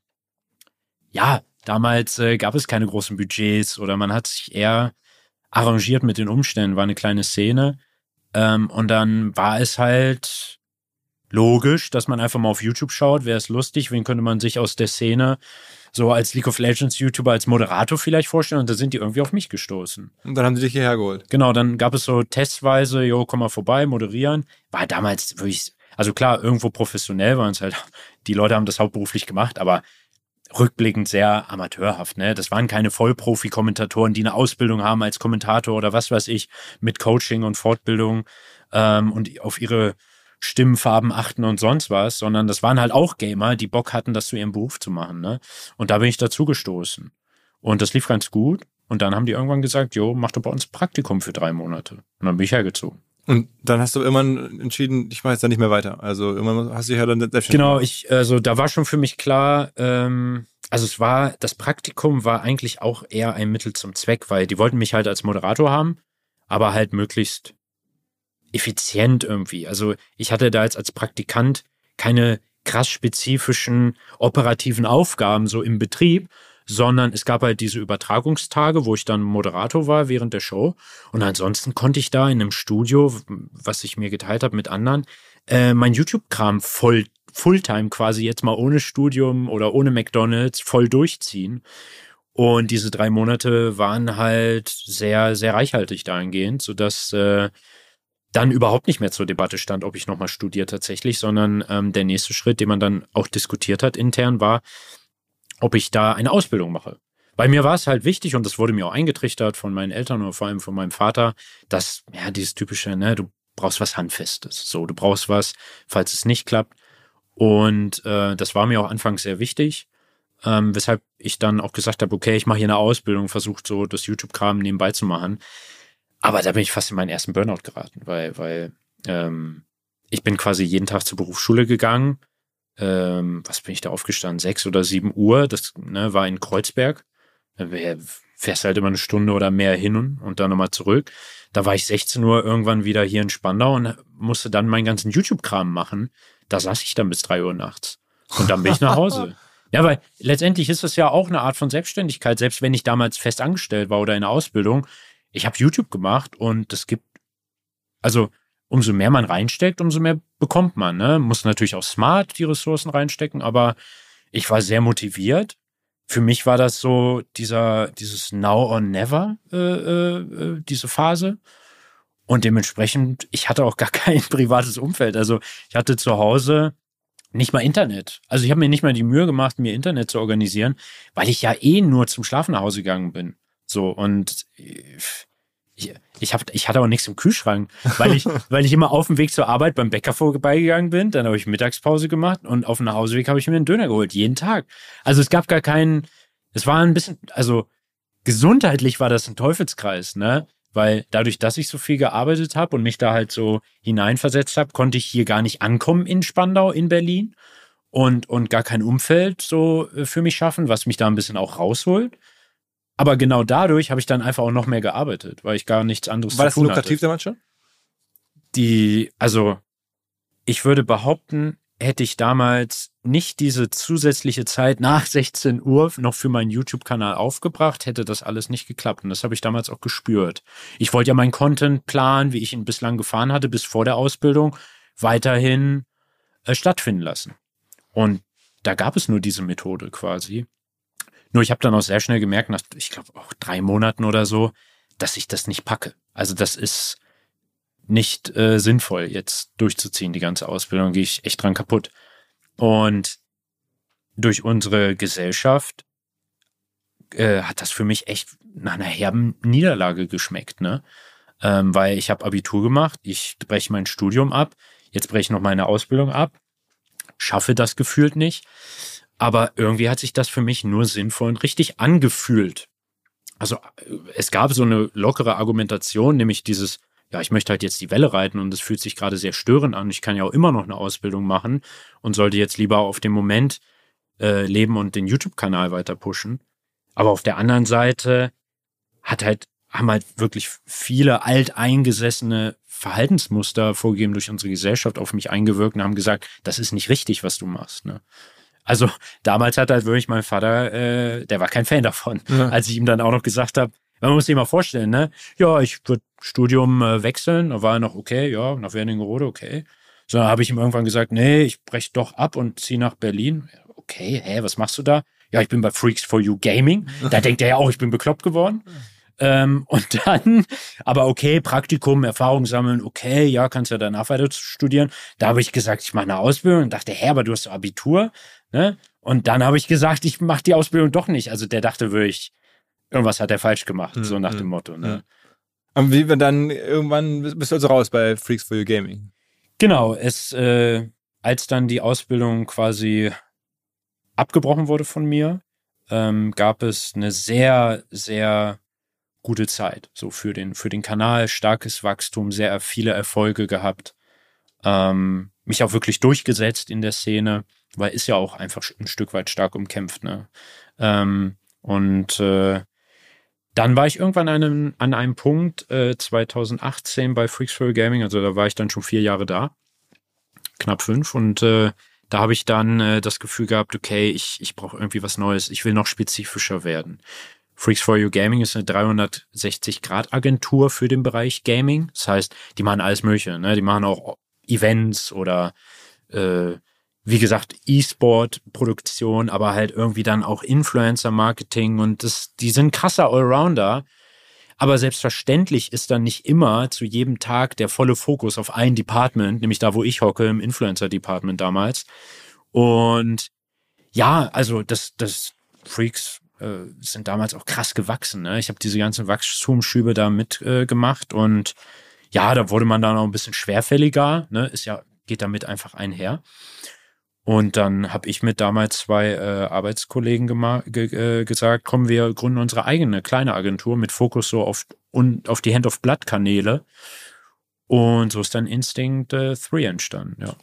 ja, damals äh, gab es keine großen Budgets oder man hat sich eher arrangiert mit den Umständen, war eine kleine Szene ähm, und dann war es halt logisch, dass man einfach mal auf YouTube schaut, wäre es lustig, wen könnte man sich aus der Szene so als League of Legends YouTuber, als Moderator vielleicht vorstellen und da sind die irgendwie auf mich gestoßen. Und dann haben sie dich hierher geholt. Genau, dann gab es so testweise, jo, komm mal vorbei, moderieren. War damals wirklich, also klar, irgendwo professionell waren es halt, die Leute haben das hauptberuflich gemacht, aber rückblickend sehr amateurhaft, ne? Das waren keine Vollprofi-Kommentatoren, die eine Ausbildung haben als Kommentator oder was weiß ich, mit Coaching und Fortbildung ähm, und auf ihre Stimmfarben achten und sonst was, sondern das waren halt auch Gamer, die Bock hatten, das zu ihrem Beruf zu machen, ne? Und da bin ich dazu gestoßen. Und das lief ganz gut. Und dann haben die irgendwann gesagt, jo, mach doch bei uns Praktikum für drei Monate. Und dann bin ich hergezogen. Und dann hast du irgendwann entschieden, ich mache jetzt da nicht mehr weiter. Also irgendwann hast du dich ja dann selbstständig Genau, gemacht. ich, also da war schon für mich klar, ähm, also es war, das Praktikum war eigentlich auch eher ein Mittel zum Zweck, weil die wollten mich halt als Moderator haben, aber halt möglichst effizient irgendwie. Also ich hatte da jetzt als Praktikant keine krass spezifischen operativen Aufgaben so im Betrieb, sondern es gab halt diese Übertragungstage, wo ich dann Moderator war während der Show und ansonsten konnte ich da in einem Studio, was ich mir geteilt habe mit anderen, äh, mein YouTube-Kram voll Fulltime quasi jetzt mal ohne Studium oder ohne McDonald's voll durchziehen. Und diese drei Monate waren halt sehr, sehr reichhaltig dahingehend, sodass äh, dann überhaupt nicht mehr zur Debatte stand, ob ich nochmal studiere tatsächlich, sondern ähm, der nächste Schritt, den man dann auch diskutiert hat intern, war, ob ich da eine Ausbildung mache. Bei mir war es halt wichtig und das wurde mir auch eingetrichtert von meinen Eltern oder vor allem von meinem Vater, dass, ja, dieses typische, ne, du brauchst was Handfestes, so, du brauchst was, falls es nicht klappt. Und äh, das war mir auch anfangs sehr wichtig. ähm, weshalb ich dann auch gesagt habe, okay, ich mache hier eine Ausbildung, versuche so das YouTube-Kram nebenbei zu machen. Aber da bin ich fast in meinen ersten Burnout geraten, weil, weil ähm, ich bin quasi jeden Tag zur Berufsschule gegangen. Ähm, was bin ich da aufgestanden? Sechs oder sieben Uhr. Das ne, war in Kreuzberg. Da fährst halt immer eine Stunde oder mehr hin und, und dann nochmal zurück. Da war ich sechzehn Uhr irgendwann wieder hier in Spandau und musste dann meinen ganzen YouTube-Kram machen. Da saß ich dann bis drei Uhr nachts. Und dann bin ich nach Hause. Ja, weil letztendlich ist das ja auch eine Art von Selbstständigkeit. Selbst wenn ich damals fest angestellt war oder in der Ausbildung, ich habe YouTube gemacht und es gibt, also umso mehr man reinsteckt, umso mehr bekommt man. Ne? Muss natürlich auch smart die Ressourcen reinstecken, aber ich war sehr motiviert. Für mich war das so dieser, dieses Now or Never, äh, äh, diese Phase. Und dementsprechend, ich hatte auch gar kein privates Umfeld. Also ich hatte zu Hause nicht mal Internet. Also ich habe mir nicht mal die Mühe gemacht, mir Internet zu organisieren, weil ich ja eh nur zum Schlafen nach Hause gegangen bin. So, und ich, ich, hab, ich hatte auch nichts im Kühlschrank, weil ich, weil ich immer auf dem Weg zur Arbeit beim Bäcker vorbeigegangen bin. Dann habe ich Mittagspause gemacht und auf dem Nachhauseweg habe ich mir einen Döner geholt, jeden Tag. Also es gab gar keinen, es war ein bisschen, also gesundheitlich war das ein Teufelskreis, ne? Weil dadurch, dass ich so viel gearbeitet habe und mich da halt so hineinversetzt habe, konnte ich hier gar nicht ankommen in Spandau, in Berlin und, und gar kein Umfeld so für mich schaffen, was mich da ein bisschen auch rausholt. Aber genau dadurch habe ich dann einfach auch noch mehr gearbeitet, weil ich gar nichts anderes War zu das tun hatte. lukrativ damals schon? Die, also ich würde behaupten, hätte ich damals nicht diese zusätzliche Zeit nach sechzehn Uhr noch für meinen YouTube-Kanal aufgebracht, hätte das alles nicht geklappt. Und das habe ich damals auch gespürt. Ich wollte ja meinen Content-Plan, wie ich ihn bislang gefahren hatte, bis vor der Ausbildung, weiterhin äh, stattfinden lassen. Und da gab es nur diese Methode quasi. Nur ich habe dann auch sehr schnell gemerkt, nach, ich glaube auch drei Monaten oder so, dass ich das nicht packe. Also das ist nicht äh, sinnvoll, jetzt durchzuziehen, die ganze Ausbildung, gehe ich echt dran kaputt. Und durch unsere Gesellschaft äh, hat das für mich echt nach einer herben Niederlage geschmeckt, ne? Ähm, weil ich habe Abitur gemacht, ich breche mein Studium ab, jetzt breche ich noch meine Ausbildung ab, schaffe das gefühlt nicht, aber irgendwie hat sich das für mich nur sinnvoll und richtig angefühlt. Also es gab so eine lockere Argumentation, nämlich dieses, ja, ich möchte halt jetzt die Welle reiten und es fühlt sich gerade sehr störend an. Ich kann ja auch immer noch eine Ausbildung machen und sollte jetzt lieber auf dem Moment äh, leben und den YouTube-Kanal weiter pushen. Aber auf der anderen Seite hat halt, haben halt wirklich viele alteingesessene Verhaltensmuster vorgegeben durch unsere Gesellschaft auf mich eingewirkt und haben gesagt, das ist nicht richtig, was du machst, ne? Also damals hat halt wirklich mein Vater, äh, der war kein Fan davon, ja. Als ich ihm dann auch noch gesagt habe, man muss sich mal vorstellen, ne? Ja, ich würde Studium äh, wechseln, da war er noch okay, ja, nach Wernigerode, okay. So, dann habe ich ihm irgendwann gesagt, nee, ich breche doch ab und ziehe nach Berlin. Okay, hä, was machst du da? Ja, ich bin bei Freaks for You Gaming. Da denkt er ja auch, ich bin bekloppt geworden. Ähm, und dann, aber okay, Praktikum, Erfahrung sammeln, okay, ja, kannst ja danach weiter studieren. Da habe ich gesagt, ich mache eine Ausbildung und dachte, hä, aber du hast Abitur, ne? Und dann habe ich gesagt, ich mache die Ausbildung doch nicht. Also der dachte wirklich, irgendwas hat er falsch gemacht, mhm. so nach dem Motto, ne? Und wie wir dann irgendwann bist du also raus bei Freaks for You Gaming? Genau, es, äh, als dann die Ausbildung quasi abgebrochen wurde von mir, ähm, gab es eine sehr, sehr gute Zeit, so für den, für den Kanal, starkes Wachstum, sehr viele Erfolge gehabt, ähm, mich auch wirklich durchgesetzt in der Szene, weil ist ja auch einfach ein Stück weit stark umkämpft, ne? Ähm, und äh, dann war ich irgendwann an einem, an einem Punkt, äh, zwanzig achtzehn bei Freaks for You Gaming, also da war ich dann schon vier Jahre da, knapp fünf, und äh, da habe ich dann äh, das Gefühl gehabt, okay, ich, ich brauche irgendwie was Neues, ich will noch spezifischer werden. Freaks for You Gaming ist eine dreihundertsechzig Grad Agentur für den Bereich Gaming. Das heißt, die machen alles Mögliche, ne? Die machen auch Events oder äh, wie gesagt E-Sport-Produktion, aber halt irgendwie dann auch Influencer-Marketing und das, die sind krasser Allrounder. Aber selbstverständlich ist dann nicht immer zu jedem Tag der volle Fokus auf ein Department, nämlich da, wo ich hocke, im Influencer-Department damals. Und ja, also das, das Freaks äh, sind damals auch krass gewachsen, ne? Ich habe diese ganzen Wachstumsschübe da mitgemacht äh, und ja, da wurde man dann auch ein bisschen schwerfälliger, ne? Ist ja, geht damit einfach einher. Und dann habe ich mit damals zwei äh, Arbeitskollegen gema- ge- äh, gesagt, komm, wir gründen unsere eigene kleine Agentur mit Fokus so auf, un- auf die Hand-of-Blood-Kanäle. Und so ist dann Instinct äh, drei entstanden, ja.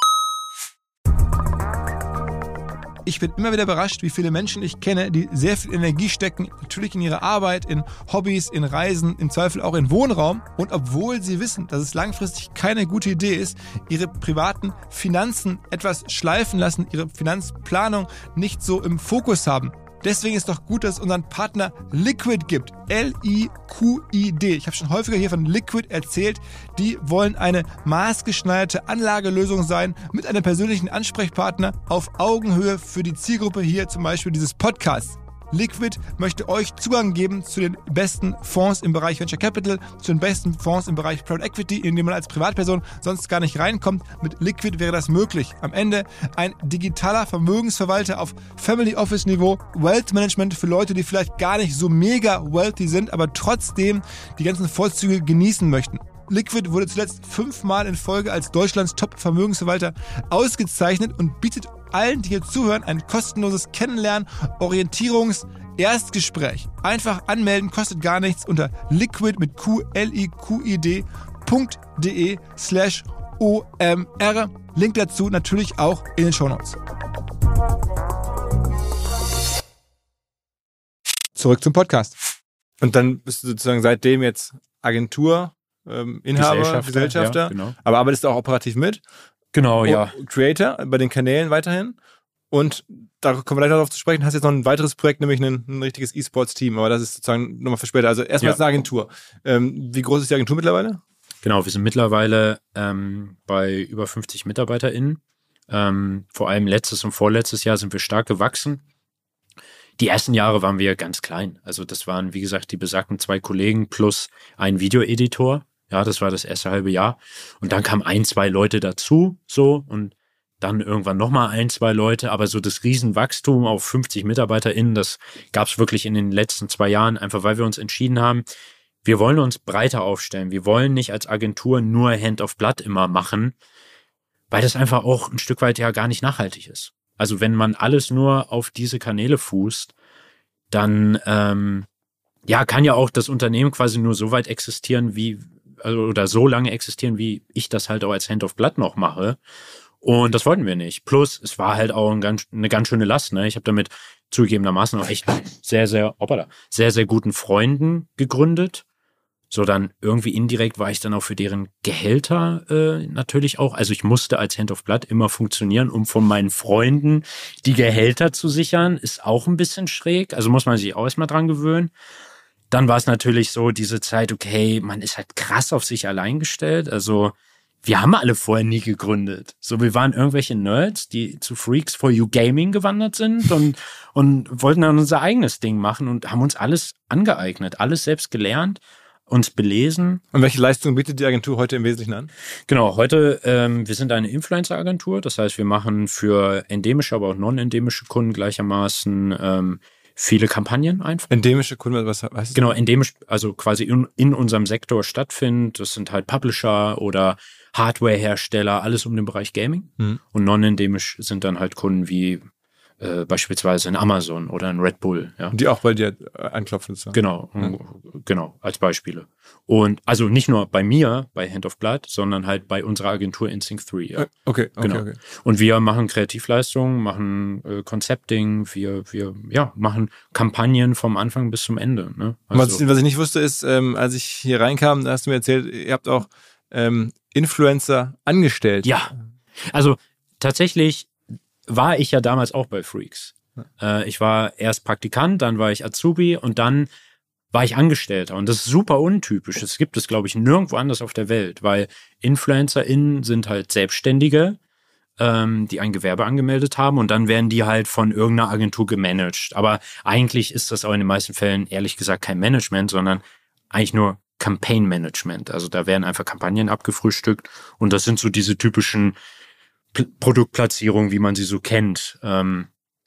Ich bin immer wieder überrascht, wie viele Menschen ich kenne, die sehr viel Energie stecken, natürlich in ihre Arbeit, in Hobbys, in Reisen, im Zweifel auch in Wohnraum. Und obwohl sie wissen, dass es langfristig keine gute Idee ist, ihre privaten Finanzen etwas schleifen lassen, ihre Finanzplanung nicht so im Fokus haben. Deswegen ist doch gut, dass es unseren Partner Liquid gibt. L I Q I D. Ich habe schon häufiger hier von Liquid erzählt. Die wollen eine maßgeschneiderte Anlagelösung sein mit einem persönlichen Ansprechpartner auf Augenhöhe für die Zielgruppe hier zum Beispiel dieses Podcasts. Liquid möchte euch Zugang geben zu den besten Fonds im Bereich Venture Capital, zu den besten Fonds im Bereich Private Equity, in dem man als Privatperson sonst gar nicht reinkommt. Mit Liquid wäre das möglich. Am Ende ein digitaler Vermögensverwalter auf Family Office Niveau, Wealth Management für Leute, die vielleicht gar nicht so mega wealthy sind, aber trotzdem die ganzen Vorzüge genießen möchten. Liquid wurde zuletzt fünfmal in Folge als Deutschlands Top-Vermögensverwalter ausgezeichnet und bietet allen, die hier zuhören, ein kostenloses Kennenlernen, Orientierungs-, Erstgespräch. Einfach anmelden, kostet gar nichts unter liquid mit Q, L I Q I D, .de slash O M R. Link dazu natürlich auch in den Shownotes. Zurück zum Podcast. Und dann bist du sozusagen seitdem jetzt Agentur, ähm, Inhaber, Gesellschafter, Gesellschafter, ja, genau. aber arbeitest du auch operativ mit? Genau, ja. Creator bei den Kanälen weiterhin. Und da kommen wir gleich noch darauf zu sprechen. Hast jetzt noch ein weiteres Projekt, nämlich ein, ein richtiges E-Sports-Team, aber das ist sozusagen nochmal für später. Also erstmal Ja. jetzt eine Agentur. Ähm, wie groß ist die Agentur mittlerweile? Genau, wir sind mittlerweile ähm, bei über fünfzig MitarbeiterInnen. Ähm, vor allem letztes und vorletztes Jahr sind wir stark gewachsen. Die ersten Jahre waren wir ganz klein. Also das waren, wie gesagt, die besagten zwei Kollegen plus ein Videoeditor. Ja, das war das erste halbe Jahr. Und dann kamen ein, zwei Leute dazu, so, und dann irgendwann nochmal ein, zwei Leute. Aber so das Riesenwachstum auf fünfzig MitarbeiterInnen, das gab es wirklich in den letzten zwei Jahren, einfach weil wir uns entschieden haben, wir wollen uns breiter aufstellen. Wir wollen nicht als Agentur nur Hand of Blood immer machen, weil das einfach auch ein Stück weit ja gar nicht nachhaltig ist. Also wenn man alles nur auf diese Kanäle fußt, dann ähm, ja, kann ja auch das Unternehmen quasi nur so weit existieren, wie also, oder so lange existieren, wie ich das halt auch als Hand of Blood noch mache. Und das wollten wir nicht. Plus, es war halt auch ein ganz, eine ganz schöne Last. Ne? Ich habe damit zugegebenermaßen auch echt sehr, sehr, hoppala, sehr, sehr guten Freunden gegründet. So, dann irgendwie indirekt war ich dann auch für deren Gehälter äh, natürlich auch. Also ich musste als Hand of Blood immer funktionieren, um von meinen Freunden die Gehälter zu sichern. Ist auch ein bisschen schräg. Also muss man sich auch erstmal dran gewöhnen. Dann war es natürlich so, diese Zeit, okay, man ist halt krass auf sich allein gestellt. Also wir haben alle vorher nie gegründet. So, wir waren irgendwelche Nerds, die zu Freaks for You Gaming gewandert sind und, und wollten dann unser eigenes Ding machen und haben uns alles angeeignet, alles selbst gelernt, uns belesen. Und welche Leistungen bietet die Agentur heute im Wesentlichen an? Genau, heute, ähm, wir sind eine Influencer-Agentur. Das heißt, wir machen für endemische, aber auch non-endemische Kunden gleichermaßen ähm, viele Kampagnen einfach. Endemische Kunden, was heißt das? Genau, endemisch, also quasi in, in unserem Sektor stattfindet. Das sind halt Publisher oder Hardwarehersteller, alles um den Bereich Gaming. Mhm. Und non-endemisch sind dann halt Kunden wie äh, beispielsweise ein Amazon oder ein Red Bull. Ja. Die auch bei dir anklopfen. So. Genau, ja. Genau, als Beispiele. Und also nicht nur bei mir, bei Hand of Blood, sondern halt bei unserer Agentur Instinct drei. Ja. Okay, okay, genau. okay. Und wir machen Kreativleistungen, machen äh, Concepting, wir, wir ja, machen Kampagnen vom Anfang bis zum Ende. Ne? Also, was, was ich nicht wusste ist, ähm, als ich hier reinkam, da hast du mir erzählt, ihr habt auch ähm, Influencer angestellt. Ja, also tatsächlich war ich ja damals auch bei Freaks. Äh, ich war erst Praktikant, dann war ich Azubi und dann war ich Angestellter. Und das ist super untypisch. Das gibt es, glaube ich, nirgendwo anders auf der Welt, weil InfluencerInnen sind halt Selbstständige, ähm, die ein Gewerbe angemeldet haben und dann werden die halt von irgendeiner Agentur gemanagt. Aber eigentlich ist das auch in den meisten Fällen, ehrlich gesagt, kein Management, sondern eigentlich nur Campaign Management. Also da werden einfach Kampagnen abgefrühstückt und das sind so diese typischen P- Produktplatzierungen, wie man sie so kennt. Ähm,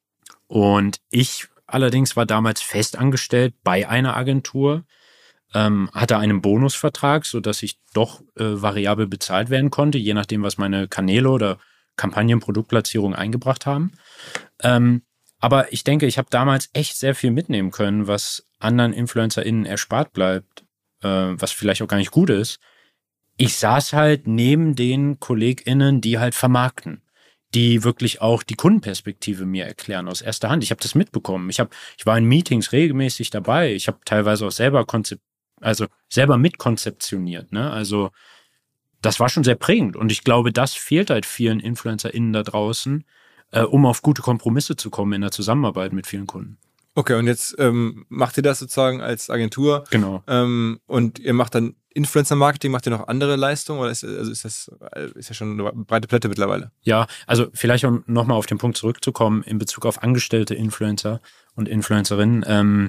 und ich allerdings war damals fest angestellt bei einer Agentur, ähm, hatte einen Bonusvertrag, sodass ich doch äh, variabel bezahlt werden konnte, je nachdem, was meine Kanäle oder Kampagnen, Produktplatzierungen eingebracht haben. Ähm, aber ich denke, ich habe damals echt sehr viel mitnehmen können, was anderen InfluencerInnen erspart bleibt, äh, was vielleicht auch gar nicht gut ist. Ich saß halt neben den KollegInnen, die halt vermarkten, die wirklich auch die Kundenperspektive mir erklären aus erster Hand. Ich habe das mitbekommen. Ich habe, ich war in Meetings regelmäßig dabei. Ich habe teilweise auch selber konzep- also selber mitkonzeptioniert. Ne? Also das war schon sehr prägend. Und ich glaube, das fehlt halt vielen InfluencerInnen da draußen, äh, um auf gute Kompromisse zu kommen in der Zusammenarbeit mit vielen Kunden. Okay, und jetzt ähm, macht ihr das sozusagen als Agentur. Genau. Ähm, und ihr macht dann Influencer-Marketing, macht ihr noch andere Leistungen oder ist, also ist das ist ja schon eine breite Palette mittlerweile? Ja, also vielleicht um nochmal auf den Punkt zurückzukommen in Bezug auf angestellte Influencer und Influencerinnen. Ähm,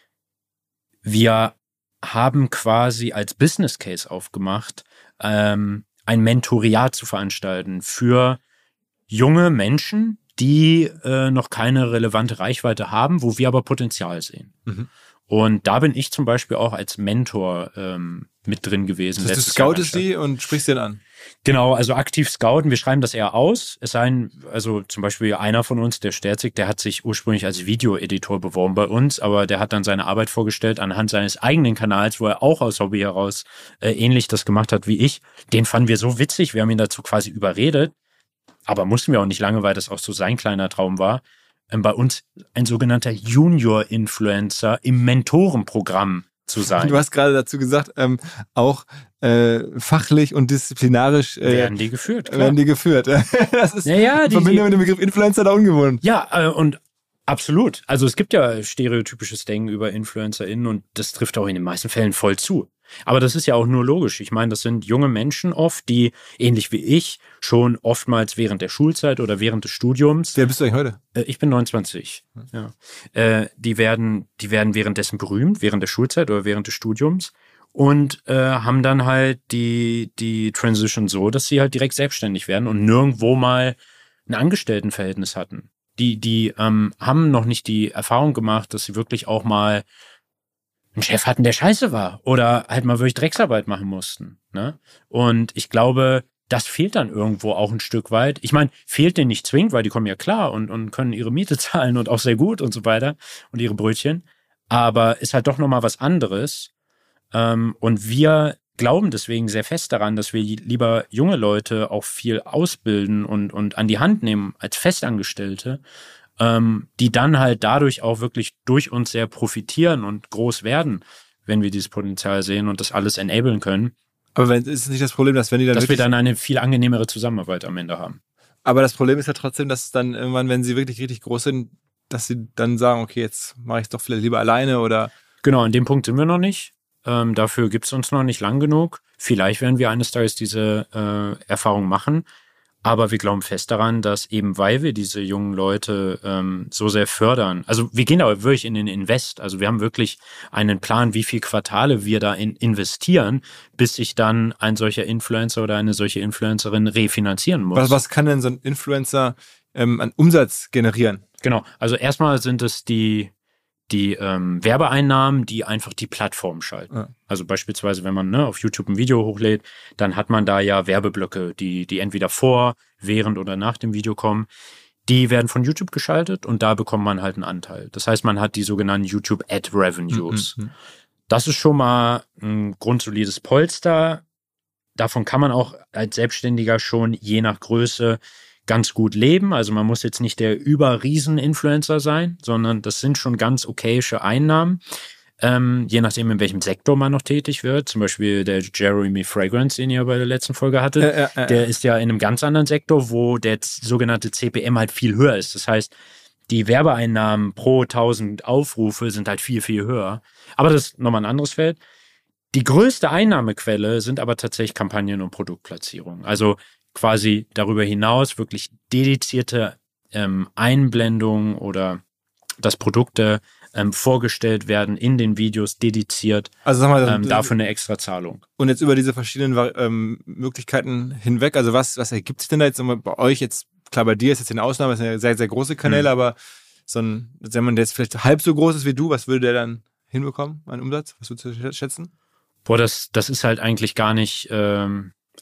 wir haben quasi als Business Case aufgemacht, ähm, ein Mentoriat zu veranstalten für junge Menschen, die äh, noch keine relevante Reichweite haben, wo wir aber Potenzial sehen. Mhm. Und da bin ich zum Beispiel auch als Mentor ähm, mit drin gewesen. Das heißt, du scoutest die und sprichst den an? Genau, also aktiv scouten. Wir schreiben das eher aus. Es sei also zum Beispiel einer von uns, der Sterzig, der hat sich ursprünglich als Videoeditor beworben bei uns, aber der hat dann seine Arbeit vorgestellt anhand seines eigenen Kanals, wo er auch aus Hobby heraus äh, ähnlich das gemacht hat wie ich. Den fanden wir so witzig, wir haben ihn dazu quasi überredet, aber mussten wir auch nicht lange, weil das auch so sein kleiner Traum war. Ähm, bei uns ein sogenannter Junior-Influencer im Mentorenprogramm zu sein. Du hast gerade dazu gesagt, ähm, auch äh, fachlich und disziplinarisch äh, werden die geführt. Klar. Werden die geführt. Das ist naja, in Verbindung mit dem Begriff Influencer da ungewohnt. Ja, äh, und absolut. Also es gibt ja stereotypisches Denken über InfluencerInnen und das trifft auch in den meisten Fällen voll zu. Aber das ist ja auch nur logisch. Ich meine, das sind junge Menschen oft, die, ähnlich wie ich, schon oftmals während der Schulzeit oder während des Studiums. Wer bist du eigentlich heute? Äh, ich bin neunundzwanzig. Ja. Äh, die werden, die werden währenddessen berühmt, während der Schulzeit oder während des Studiums und äh, haben dann halt die, die Transition so, dass sie halt direkt selbstständig werden und nirgendwo mal ein Angestelltenverhältnis hatten. Die, die ähm, haben noch nicht die Erfahrung gemacht, dass sie wirklich auch mal einen Chef hatten, der scheiße war oder halt mal wirklich Drecksarbeit machen mussten. Ne? Und ich glaube, das fehlt dann irgendwo auch ein Stück weit. Ich meine, fehlt denen nicht zwingend, weil die kommen ja klar und, und können ihre Miete zahlen und auch sehr gut und so weiter und ihre Brötchen. Aber ist halt doch nochmal was anderes. Ähm, und wir glauben deswegen sehr fest daran, dass wir lieber junge Leute auch viel ausbilden und, und an die Hand nehmen als Festangestellte, ähm, die dann halt dadurch auch wirklich durch uns sehr profitieren und groß werden, wenn wir dieses Potenzial sehen und das alles enablen können. Aber wenn, ist es nicht das Problem, dass wenn die dann dass wir dann eine viel angenehmere Zusammenarbeit am Ende haben. Aber das Problem ist ja trotzdem, dass es dann irgendwann, wenn sie wirklich richtig groß sind, dass sie dann sagen, okay, jetzt mache ich es doch vielleicht lieber alleine oder... Genau, an dem Punkt sind wir noch nicht. Ähm, dafür gibt es uns noch nicht lang genug. Vielleicht werden wir eines Tages diese äh, Erfahrung machen. Aber wir glauben fest daran, dass eben weil wir diese jungen Leute ähm, so sehr fördern, also wir gehen da wirklich in den Invest, also wir haben wirklich einen Plan, wie viel Quartale wir da in investieren, bis sich dann ein solcher Influencer oder eine solche Influencerin refinanzieren muss. Was, was kann denn so ein Influencer ähm, an Umsatz generieren? Genau, also erstmal sind es die die ähm, Werbeeinnahmen, die einfach die Plattform schalten. Ja. Also beispielsweise, wenn man ne, auf YouTube ein Video hochlädt, dann hat man da ja Werbeblöcke, die, die entweder vor, während oder nach dem Video kommen. Die werden von YouTube geschaltet und da bekommt man halt einen Anteil. Das heißt, man hat die sogenannten YouTube Ad Revenues. Mhm. Das ist schon mal ein grundsolides Polster. Davon kann man auch als Selbstständiger schon je nach Größe ganz gut leben. Also man muss jetzt nicht der Über-Riesen-Influencer sein, sondern das sind schon ganz okayische Einnahmen. Ähm, je nachdem, in welchem Sektor man noch tätig wird. Zum Beispiel der Jeremy Fragrance, den ihr bei der letzten Folge hattet, äh, äh, äh. der ist ja in einem ganz anderen Sektor, wo der sogenannte C P M halt viel höher ist. Das heißt, die Werbeeinnahmen pro tausend Aufrufe sind halt viel, viel höher. Aber das ist nochmal ein anderes Feld. Die größte Einnahmequelle sind aber tatsächlich Kampagnen und Produktplatzierungen. Also quasi darüber hinaus wirklich dedizierte ähm, Einblendungen oder dass Produkte ähm, vorgestellt werden in den Videos, dediziert, also sag mal, ähm, dafür eine extra Zahlung. Und jetzt über diese verschiedenen ähm, Möglichkeiten hinweg, also was, was ergibt sich denn da jetzt bei euch jetzt, klar bei dir ist jetzt eine Ausnahme, das sind ja sehr, sehr große Kanäle, mhm. aber so ein, wenn man jetzt vielleicht halb so groß ist wie du, was würde der dann hinbekommen an Umsatz? Was würdest du schätzen? Boah, das, das ist halt eigentlich gar nicht... Ähm,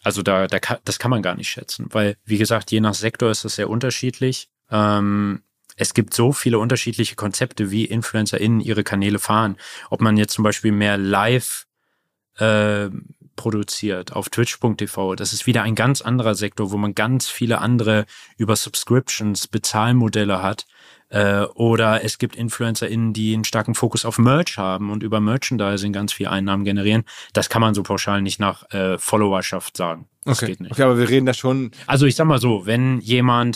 Also da, da kann, das kann man gar nicht schätzen, weil, wie gesagt, je nach Sektor ist das sehr unterschiedlich. Ähm, es gibt so viele unterschiedliche Konzepte, wie InfluencerInnen ihre Kanäle fahren. Ob man jetzt zum Beispiel mehr live äh, produziert auf twitch punkt t v, das ist wieder ein ganz anderer Sektor, wo man ganz viele andere über Subscriptions, Bezahlmodelle hat. Äh, oder es gibt InfluencerInnen, die einen starken Fokus auf Merch haben und über Merchandising ganz viel Einnahmen generieren. Das kann man so pauschal nicht nach äh, Followerschaft sagen. Das okay. geht nicht. Okay, aber wir reden da schon... Also ich sag mal so, wenn jemand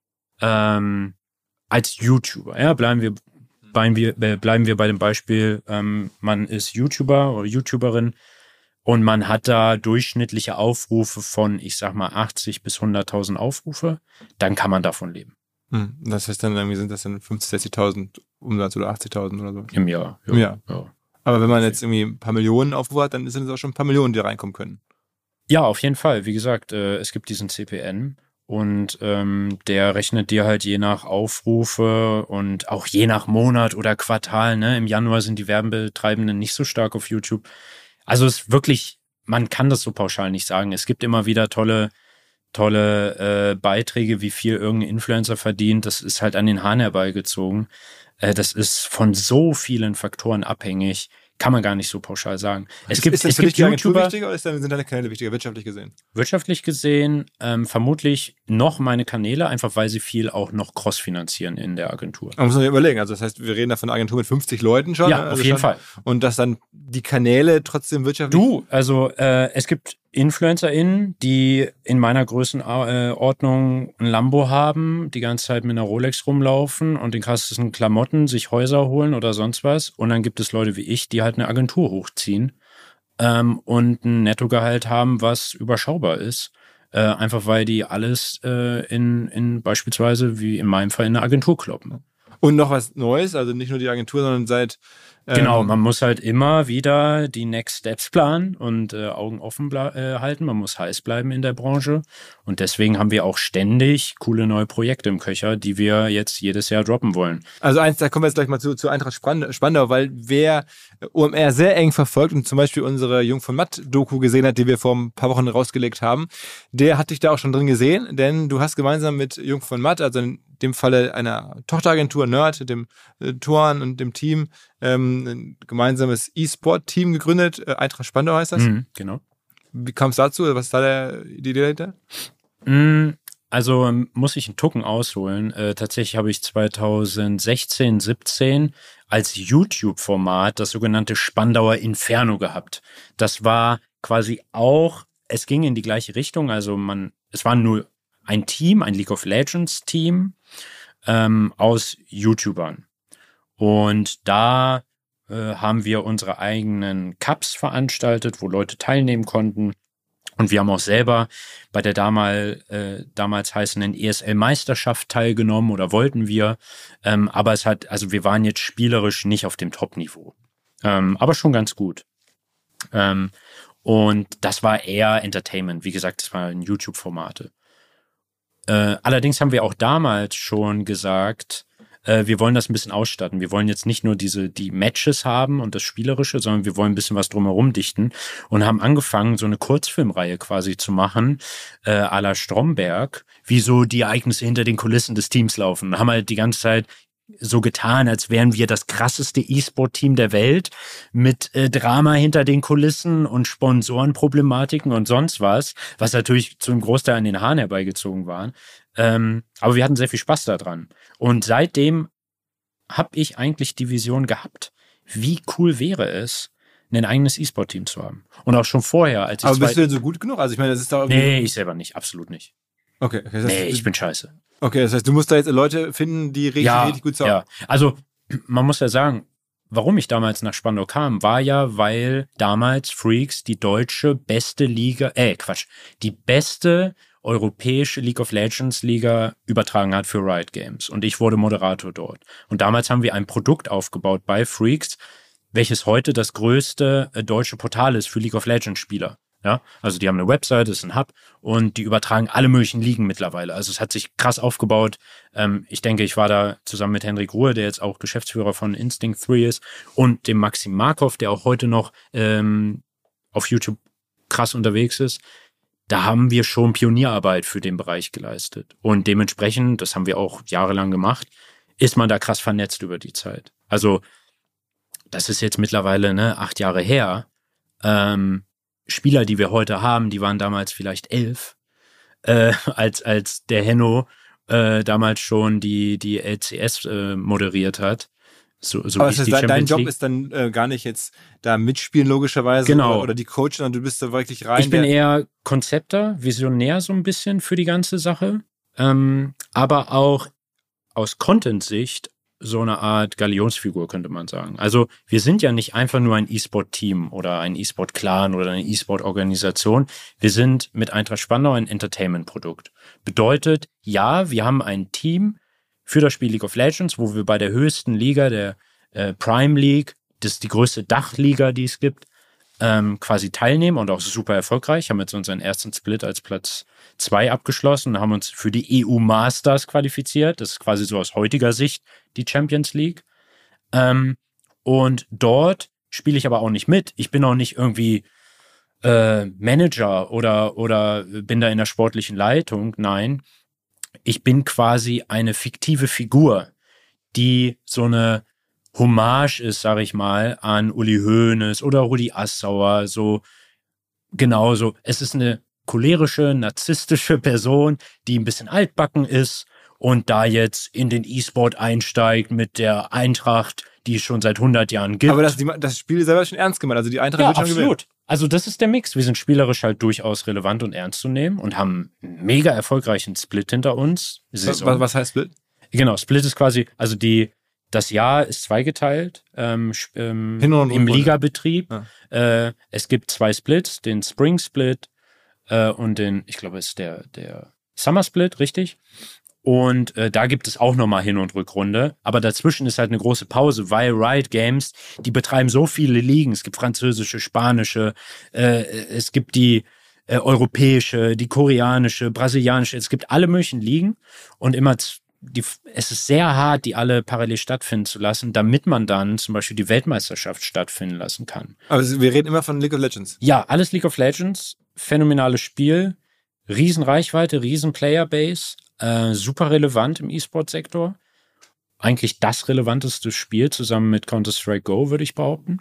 ähm, als YouTuber, ja, bleiben wir, bleiben wir, äh, bleiben wir bei dem Beispiel, ähm, man ist YouTuber oder YouTuberin und man hat da durchschnittliche Aufrufe von, ich sag mal, achtzig bis hunderttausend Aufrufe, dann kann man davon leben. Hm, das heißt dann irgendwie sind das dann fünfzig, sechzigtausend Umsatz oder achtzigtausend oder so? Im Jahr. Ja. Im Jahr. Ja. Aber wenn man jetzt irgendwie ein paar Millionen Aufrufe hat, dann sind es auch schon ein paar Millionen, die reinkommen können. Ja, auf jeden Fall. Wie gesagt, äh, es gibt diesen C P N und ähm, der rechnet dir halt je nach Aufrufe und auch je nach Monat oder Quartal. Ne? Im Januar sind die Werbetreibenden nicht so stark auf YouTube. Also es ist wirklich, man kann das so pauschal nicht sagen. Es gibt immer wieder tolle tolle äh, Beiträge, wie viel irgendein Influencer verdient. Das ist halt an den Haaren herbeigezogen. Äh, das ist von so vielen Faktoren abhängig. Kann man gar nicht so pauschal sagen. Es ist, gibt, ist das es für dich gibt die Agentur YouTuber, wichtiger oder ist dann, sind deine Kanäle wichtiger, wirtschaftlich gesehen? wirtschaftlich gesehen, ähm, vermutlich noch meine Kanäle, einfach weil sie viel auch noch cross-finanzieren in der Agentur. Man muss sich überlegen, also das heißt, wir reden da von einer Agentur mit fünfzig Leuten schon. Ja, ne? Also auf jeden schon, Fall. Und dass dann die Kanäle trotzdem wirtschaftlich... Du, also äh, es gibt InfluencerInnen, die in meiner Größenordnung ein Lambo haben, die ganze Zeit mit einer Rolex rumlaufen und den krassesten Klamotten, sich Häuser holen oder sonst was. Und dann gibt es Leute wie ich, die halt eine Agentur hochziehen ähm, und ein Nettogehalt haben, was überschaubar ist. Äh, einfach weil die alles äh, in, in beispielsweise, wie in meinem Fall, in eine Agentur kloppen. Und noch was Neues, also nicht nur die Agentur, sondern seit... Ähm, Genau, man muss halt immer wieder die Next Steps planen und äh, Augen offen ble- äh, halten. Man muss heiß bleiben in der Branche. Und deswegen haben wir auch ständig coole neue Projekte im Köcher, die wir jetzt jedes Jahr droppen wollen. Also eins, da kommen wir jetzt gleich mal zu, zu Eintracht Spandau, weil wer O M R sehr eng verfolgt und zum Beispiel unsere Jung von Matt-Doku gesehen hat, die wir vor ein paar Wochen rausgelegt haben, der hat dich da auch schon drin gesehen, denn du hast gemeinsam mit Jung von Matt, also in dem Falle einer Tochteragentur Nerd, dem äh, Toren und dem Team, ähm, ein gemeinsames E-Sport-Team gegründet. Äh, Eintracht Spandau heißt das. Mhm, genau. Wie kam es dazu? Was ist da der, die Idee dahinter? Mm, Also ähm, muss ich einen Tucken ausholen. Äh, tatsächlich habe ich zweitausendsechzehn, siebzehn als YouTube-Format das sogenannte Spandauer Inferno gehabt. Das war quasi auch, es ging in die gleiche Richtung. Also man, es war nur ein Team, ein League of Legends Team ähm, aus YouTubern. Und da äh, haben wir unsere eigenen Cups veranstaltet, wo Leute teilnehmen konnten. Und wir haben auch selber bei der damal, äh, damals heißenden E S L-Meisterschaft teilgenommen oder wollten wir. Ähm, aber es hat, also wir waren jetzt spielerisch nicht auf dem Top-Niveau. Ähm, aber schon ganz gut. Ähm, und das war eher Entertainment. Wie gesagt, das waren YouTube-Formate. Äh, allerdings haben wir auch damals schon gesagt, äh, wir wollen das ein bisschen ausstatten. Wir wollen jetzt nicht nur diese die Matches haben und das Spielerische, sondern wir wollen ein bisschen was drumherum dichten und haben angefangen, so eine Kurzfilmreihe quasi zu machen, äh, à la Stromberg, wie so die Ereignisse hinter den Kulissen des Teams laufen. Haben halt die ganze Zeit so getan, als wären wir das krasseste E-Sport-Team der Welt mit äh, Drama hinter den Kulissen und Sponsorenproblematiken und sonst was, was natürlich zu einem Großteil an den Haaren herbeigezogen war. Ähm, aber wir hatten sehr viel Spaß daran. Und seitdem habe ich eigentlich die Vision gehabt, wie cool wäre es, ein eigenes E-Sport-Team zu haben. Und auch schon vorher, als ich Aber bist du denn so gut genug? Also ich meine, das ist da irgendwie... Nee, ich selber nicht, absolut nicht. Okay. okay das Nee, heißt, ich bin scheiße. Okay, das heißt, du musst da jetzt Leute finden, die richtig, ja, richtig gut zocken. Ja, also man muss ja sagen, warum ich damals nach Spandau kam, war ja, weil damals Freaks die deutsche beste Liga, äh Quatsch, die beste europäische League of Legends Liga übertragen hat für Riot Games. Und ich wurde Moderator dort. Und damals haben wir ein Produkt aufgebaut bei Freaks, welches heute das größte äh, deutsche Portal ist für League of Legends Spieler. Ja, also die haben eine Website, das ist ein Hub und die übertragen alle möglichen Ligen mittlerweile. Also es hat sich krass aufgebaut. Ähm, ich denke, ich war da zusammen mit Henrik Ruhe, der jetzt auch Geschäftsführer von Instinct drei ist, und dem Maxim Markov, der auch heute noch ähm, auf YouTube krass unterwegs ist. da haben wir schon Pionierarbeit für den Bereich geleistet. Und dementsprechend, das haben wir auch jahrelang gemacht, ist man da krass vernetzt über die Zeit. Also das ist jetzt mittlerweile ne, acht Jahre her. Ähm, Spieler, die wir heute haben, die waren damals vielleicht elf, äh, als als der Henno äh, damals schon die die L C S äh, moderiert hat. So, so aber das heißt, dein Job ist dann äh, gar nicht jetzt da mitspielen logischerweise genau. oder, oder die Coachen, sondern du bist da wirklich rein. Ich bin eher Konzepter, Visionär so ein bisschen für die ganze Sache, ähm, aber auch aus Content-Sicht so eine Art Galionsfigur, könnte man sagen. Also wir sind ja nicht einfach nur ein E-Sport-Team oder ein E-Sport-Clan oder eine E-Sport-Organisation. Wir sind mit Eintracht Spandau ein Entertainment-Produkt. Bedeutet, ja, wir haben ein Team für das Spiel League of Legends, wo wir bei der höchsten Liga, der äh, Prime League, das ist die größte Dachliga, die es gibt, ähm, quasi teilnehmen und auch super erfolgreich. Haben jetzt unseren ersten Split als Platz zwei abgeschlossen und haben uns für die E U Masters qualifiziert. Das ist quasi so aus heutiger Sicht die Champions League. Ähm, und dort spiele ich aber auch nicht mit. Ich bin auch nicht irgendwie äh, Manager oder, oder bin da in der sportlichen Leitung. Nein, ich bin quasi eine fiktive Figur, die so eine Hommage ist, sag ich mal, an Uli Hoeneß oder Rudi Assauer, so genauso. Es ist eine cholerische, narzisstische Person, die ein bisschen altbacken ist und da jetzt in den E-Sport einsteigt mit der Eintracht, die es schon seit hundert Jahren gibt. Aber das, das Spiel selber ist schon ernst gemeint, also die Eintracht ja, wird schon absolut. gewinnen. Also das ist der Mix. Wir sind spielerisch halt durchaus relevant und ernst zu nehmen und haben einen mega erfolgreichen Split hinter uns. Was, was heißt Split? Genau, Split ist quasi, also die das Jahr ist zweigeteilt ähm, ähm, Hin und im Rückrunde. Ligabetrieb. Ja. Äh, es gibt zwei Splits, den Spring Split äh, und den, ich glaube, es ist der, der Summer Split, richtig? Und äh, da gibt es auch nochmal Hin- und Rückrunde. Aber dazwischen ist halt eine große Pause, weil Riot Games, die betreiben so viele Ligen. Es gibt französische, spanische, äh, es gibt die äh, europäische, die koreanische, brasilianische. Es gibt alle möglichen Ligen und immer z- Die, es ist sehr hart, die alle parallel stattfinden zu lassen, damit man dann zum Beispiel die Weltmeisterschaft stattfinden lassen kann. Aber wir reden immer von League of Legends. Ja, alles League of Legends, phänomenales Spiel, riesen Reichweite, riesen Playerbase, äh, super relevant im E-Sport-Sektor. Eigentlich das relevanteste Spiel zusammen mit Counter-Strike Go, würde ich behaupten.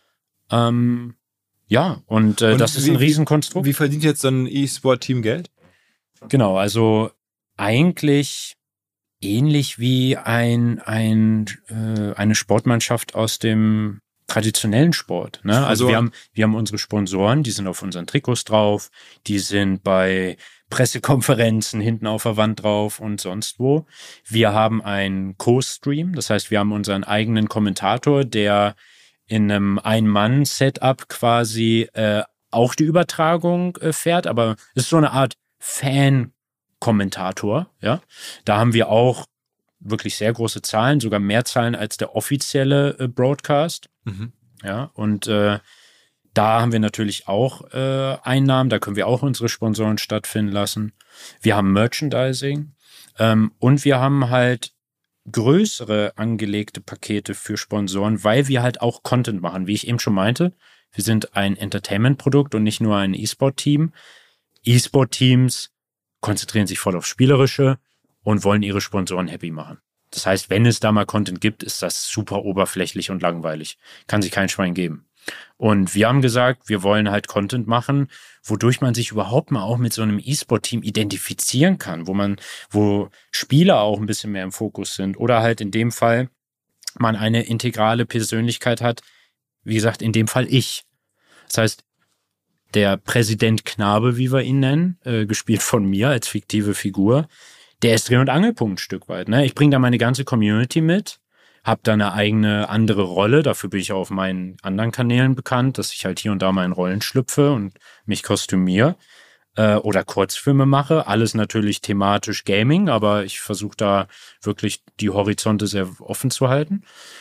Ähm, ja, und, äh, und das ist wie, ein Riesenkonstrukt. Wie verdient jetzt so ein E-Sport-Team Geld? Genau, also eigentlich ähnlich wie ein, ein, äh, eine Sportmannschaft aus dem traditionellen Sport. Ne? Also wir haben, wir haben unsere Sponsoren, die sind auf unseren Trikots drauf, die sind bei Pressekonferenzen hinten auf der Wand drauf und sonst wo. Wir haben einen Co-Stream, das heißt, wir haben unseren eigenen Kommentator, der in einem Ein-Mann-Setup quasi äh, auch die Übertragung äh, fährt, aber es ist so eine Art Fan- Kommentator, ja. Da haben wir auch wirklich sehr große Zahlen, sogar mehr Zahlen als der offizielle äh, Broadcast. Mhm. Ja, und äh, da haben wir natürlich auch äh, Einnahmen, da können wir auch unsere Sponsoren stattfinden lassen. Wir haben Merchandising ähm, und wir haben halt größere angelegte Pakete für Sponsoren, weil wir halt auch Content machen. Wie ich eben schon meinte, wir sind ein Entertainment-Produkt und nicht nur ein E-Sport-Team. E-Sport-Teams konzentrieren sich voll auf Spielerische und wollen ihre Sponsoren happy machen. Das heißt, wenn es da mal Content gibt, ist das super oberflächlich und langweilig. Kann sich kein Schwein geben. Und wir haben gesagt, wir wollen halt Content machen, wodurch man sich überhaupt mal auch mit so einem E-Sport-Team identifizieren kann, wo man, wo Spieler auch ein bisschen mehr im Fokus sind oder halt in dem Fall man eine integrale Persönlichkeit hat, wie gesagt, in dem Fall ich. Das heißt, der Präsident Knabe, wie wir ihn nennen, äh, gespielt von mir als fiktive Figur, der ist Dreh- und Angelpunkt ein Stück weit. Ne? Ich bringe da meine ganze Community mit, habe da eine eigene andere Rolle, dafür bin ich auch auf meinen anderen Kanälen bekannt, dass ich halt hier und da mal in Rollen schlüpfe und mich kostümiere äh, oder Kurzfilme mache. Alles natürlich thematisch Gaming, aber ich versuche da wirklich die Horizonte sehr offen zu halten.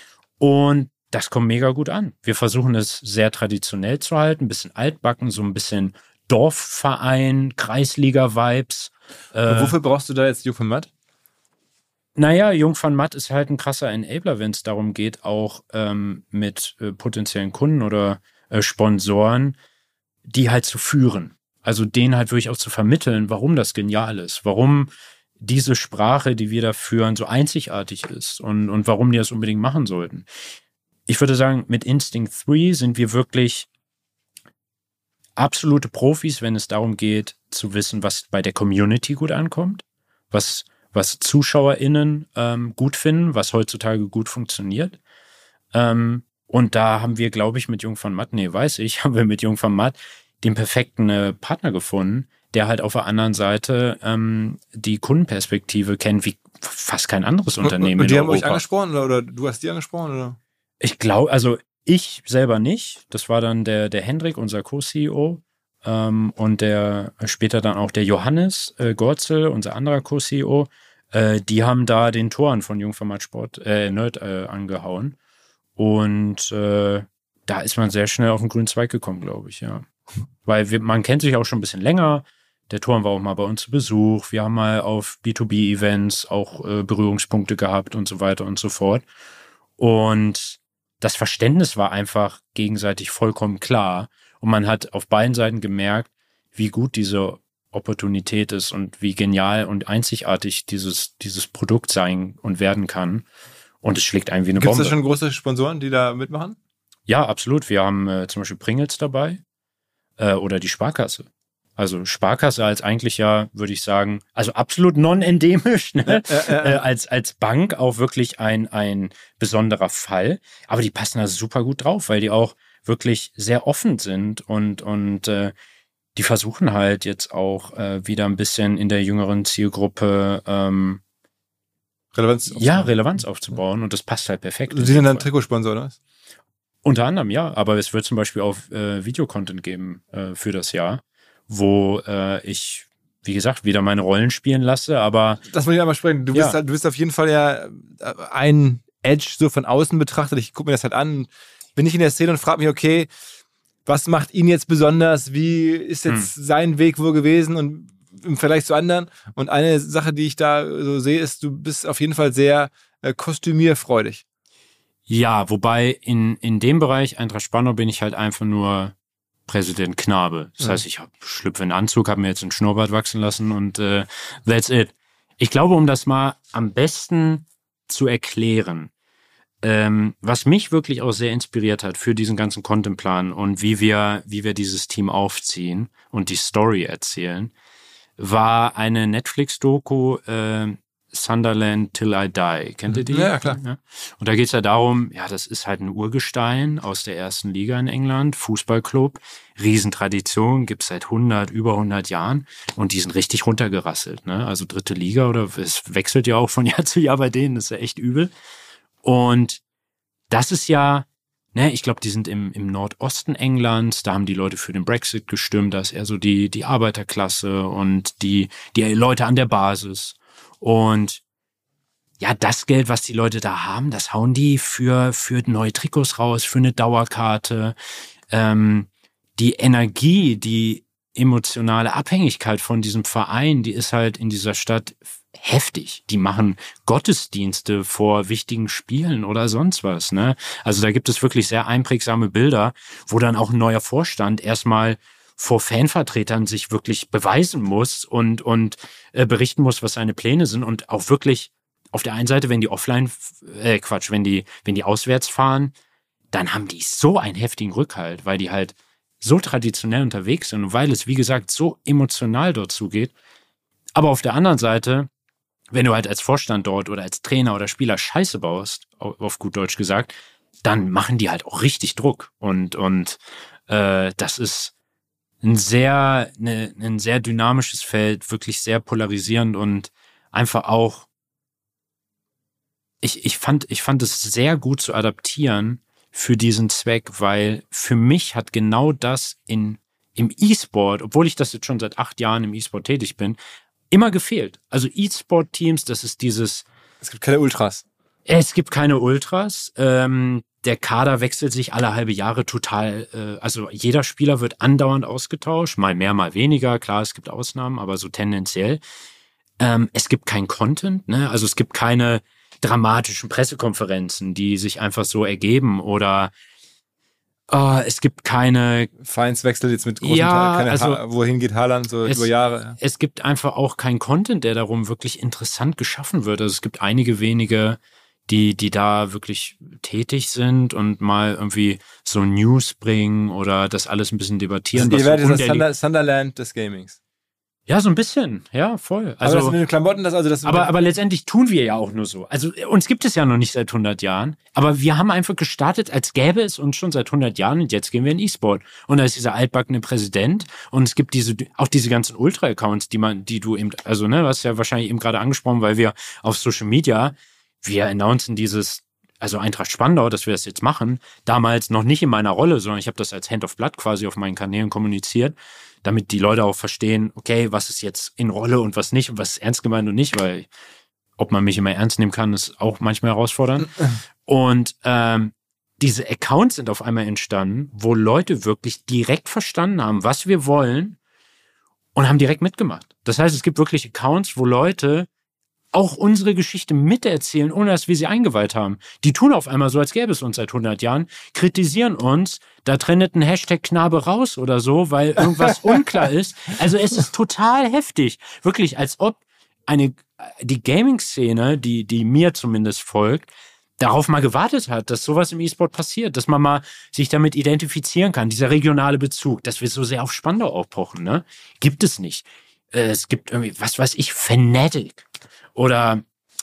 Und das kommt mega gut an. Wir versuchen es sehr traditionell zu halten, ein bisschen altbacken, so ein bisschen Dorfverein, Kreisliga-Vibes. Äh, wofür brauchst du da jetzt Jung von Matt? Naja, Jung von Matt ist halt ein krasser Enabler, wenn es darum geht, auch ähm, mit äh, potenziellen Kunden oder äh, Sponsoren, die halt zu führen. Also denen halt wirklich auch zu vermitteln, warum das genial ist, warum diese Sprache, die wir da führen, so einzigartig ist und, und warum die das unbedingt machen sollten. Ich würde sagen, mit Instinct drei sind wir wirklich absolute Profis, wenn es darum geht, zu wissen, was bei der Community gut ankommt, was, was ZuschauerInnen ähm, gut finden, was heutzutage gut funktioniert. Ähm, und da haben wir, glaube ich, mit Jung von Matt, nee, weiß ich, haben wir mit Jung von Matt den perfekten äh, Partner gefunden, der halt auf der anderen Seite ähm, die Kundenperspektive kennt, wie fast kein anderes Unternehmen und, und die in haben Europa. euch angesprochen oder, oder du hast die angesprochen? Oder? Ich glaube, also ich selber nicht. Das war dann der, der Hendrik, unser Co-C E O, ähm, und der später dann auch der Johannes äh, Gorzel, unser anderer Co-C E O. Äh, die haben da den Toren von Jungformat Sport, äh, Nerd äh, angehauen. Und äh, da ist man sehr schnell auf den grünen Zweig gekommen, glaube ich, ja. Weil wir, man kennt sich auch schon ein bisschen länger. Der Toren war auch mal bei uns zu Besuch. Wir haben mal auf B zwei B Events auch äh, Berührungspunkte gehabt und so weiter und so fort. Und das Verständnis war einfach gegenseitig vollkommen klar. Und man hat auf beiden Seiten gemerkt, wie gut diese Opportunität ist und wie genial und einzigartig dieses, dieses Produkt sein und werden kann. Und es schlägt ein wie eine Gibt's Bombe. Gibt es da schon große Sponsoren, die da mitmachen? Ja, absolut. Wir haben äh, zum Beispiel Pringles dabei äh, oder die Sparkasse. Also Sparkasse als eigentlich ja, würde ich sagen, also absolut non-endemisch, ne? Ja, ja, ja. Äh, als als Bank auch wirklich ein ein besonderer Fall. Aber die passen da super gut drauf, weil die auch wirklich sehr offen sind und und äh, die versuchen halt jetzt auch äh, wieder ein bisschen in der jüngeren Zielgruppe ähm, Relevanz aufzubauen. ja Relevanz aufzubauen und das passt halt perfekt. Sie sind dann Trikotsponsor, oder was? Unter anderem, ja. Aber es wird zum Beispiel auch äh, Videocontent geben äh, für das Jahr, wo äh, ich, wie gesagt, wieder meine Rollen spielen lasse, aber... Das muss ich einmal sprechen. Du bist, Ja. halt, du bist auf jeden Fall ja ein Edge so von außen betrachtet. Ich gucke mir das halt an, bin ich in der Szene und frage mich, okay, was macht ihn jetzt besonders? Wie ist jetzt hm. sein Weg wohl gewesen und im Vergleich zu anderen? Und eine Sache, die ich da so sehe, ist, du bist auf jeden Fall sehr äh, kostümierfreudig. Ja, wobei in, in dem Bereich Eintracht Spandau bin ich halt einfach nur Präsident Knabe. Das heißt, ich schlüpfe in einen Anzug, habe mir jetzt einen Schnurrbart wachsen lassen und äh, that's it. Ich glaube, um das mal am besten zu erklären, ähm, was mich wirklich auch sehr inspiriert hat für diesen ganzen Contentplan und wie wir, wie wir dieses Team aufziehen und die Story erzählen, war eine Netflix-Doku, äh, Sunderland Till I Die. Kennt ihr die? Ja, klar. Ja. Und da geht's ja darum, ja, das ist halt ein Urgestein aus der ersten Liga in England, Fußballclub, Riesentradition, gibt's seit hundert, über hundert Jahren und die sind richtig runtergerasselt, ne? Also dritte Liga oder es wechselt ja auch von Jahr zu Jahr bei denen, das ist ja echt übel. Und das ist ja, ne, ich glaube, die sind im, im Nordosten Englands, da haben die Leute für den Brexit gestimmt, da ist eher so die, die Arbeiterklasse und die, die Leute an der Basis. Und ja, das Geld, was die Leute da haben, das hauen die für für neue Trikots raus, für eine Dauerkarte. Ähm, die Energie, die emotionale Abhängigkeit von diesem Verein, die ist halt in dieser Stadt heftig. Die machen Gottesdienste vor wichtigen Spielen oder sonst was, ne? Also da gibt es wirklich sehr einprägsame Bilder, wo dann auch ein neuer Vorstand erstmal vor Fanvertretern sich wirklich beweisen muss und und äh, berichten muss, was seine Pläne sind und auch wirklich auf der einen Seite, wenn die offline, äh, Quatsch, wenn die wenn die auswärts fahren, dann haben die so einen heftigen Rückhalt, weil die halt so traditionell unterwegs sind und weil es, wie gesagt, so emotional dort zugeht. Aber auf der anderen Seite, wenn du halt als Vorstand dort oder als Trainer oder Spieler Scheiße baust, auf gut Deutsch gesagt, dann machen die halt auch richtig Druck und und äh, das ist ein sehr, ne, ein sehr dynamisches Feld, wirklich sehr polarisierend und einfach auch, ich, ich fand, ich fand es sehr gut zu adaptieren für diesen Zweck, weil für mich hat genau das in, im E-Sport, obwohl ich das jetzt schon seit acht Jahren im E-Sport tätig bin, immer gefehlt. Also E-Sport-Teams, das ist dieses... Es gibt keine Ultras. Es gibt keine Ultras, ähm, der Kader wechselt sich alle halbe Jahre total, äh, also jeder Spieler wird andauernd ausgetauscht, mal mehr, mal weniger, klar, es gibt Ausnahmen, aber so tendenziell. Ähm, es gibt kein Content, ne? Also es gibt keine dramatischen Pressekonferenzen, die sich einfach so ergeben oder Uh, es gibt keine... Vereinswechsel jetzt mit großen... Ja, keine also... Ha- wohin geht Haaland so es, über Jahre? Ja. Es gibt einfach auch keinen Content, der darum wirklich interessant geschaffen wird. Also es gibt einige wenige, die, die da wirklich tätig sind und mal irgendwie so News bringen oder das alles ein bisschen debattieren. Also ihr werdet so das Thunder, Sunderland des Gamings. Ja, so ein bisschen, ja, voll. Also, aber das mit den Klamotten, das also das. Aber, aber letztendlich tun wir ja auch nur so. Also uns gibt es ja noch nicht seit hundert Jahren, aber wir haben einfach gestartet, als gäbe es uns schon seit hundert Jahren und jetzt gehen wir in E-Sport. Und da ist dieser altbackene Präsident und es gibt diese auch diese ganzen Ultra-Accounts, die man, die du eben, also ne, was ja wahrscheinlich eben gerade angesprochen, weil wir auf Social Media, wir announcen dieses, also Eintracht Spandau, dass wir das jetzt machen, damals noch nicht in meiner Rolle, sondern ich habe das als Hand of Blood quasi auf meinen Kanälen kommuniziert, damit die Leute auch verstehen, okay, was ist jetzt in Rolle und was nicht und was ist ernst gemeint und nicht, weil ob man mich immer ernst nehmen kann, ist auch manchmal herausfordernd. Und ähm, diese Accounts sind auf einmal entstanden, wo Leute wirklich direkt verstanden haben, was wir wollen und haben direkt mitgemacht. Das heißt, es gibt wirklich Accounts, wo Leute auch unsere Geschichte miterzählen, ohne dass wir sie eingeweiht haben. Die tun auf einmal so, als gäbe es uns seit hundert Jahren, kritisieren uns, da trendet ein Hashtag Knabe raus oder so, weil irgendwas unklar ist. Also es ist total heftig. Wirklich, als ob eine die Gaming-Szene, die, die mir zumindest folgt, darauf mal gewartet hat, dass sowas im E-Sport passiert, dass man mal sich damit identifizieren kann. Dieser regionale Bezug, dass wir so sehr auf Spandau aufpochen, ne? Gibt es nicht. Es gibt irgendwie, was weiß ich, Fnatic oder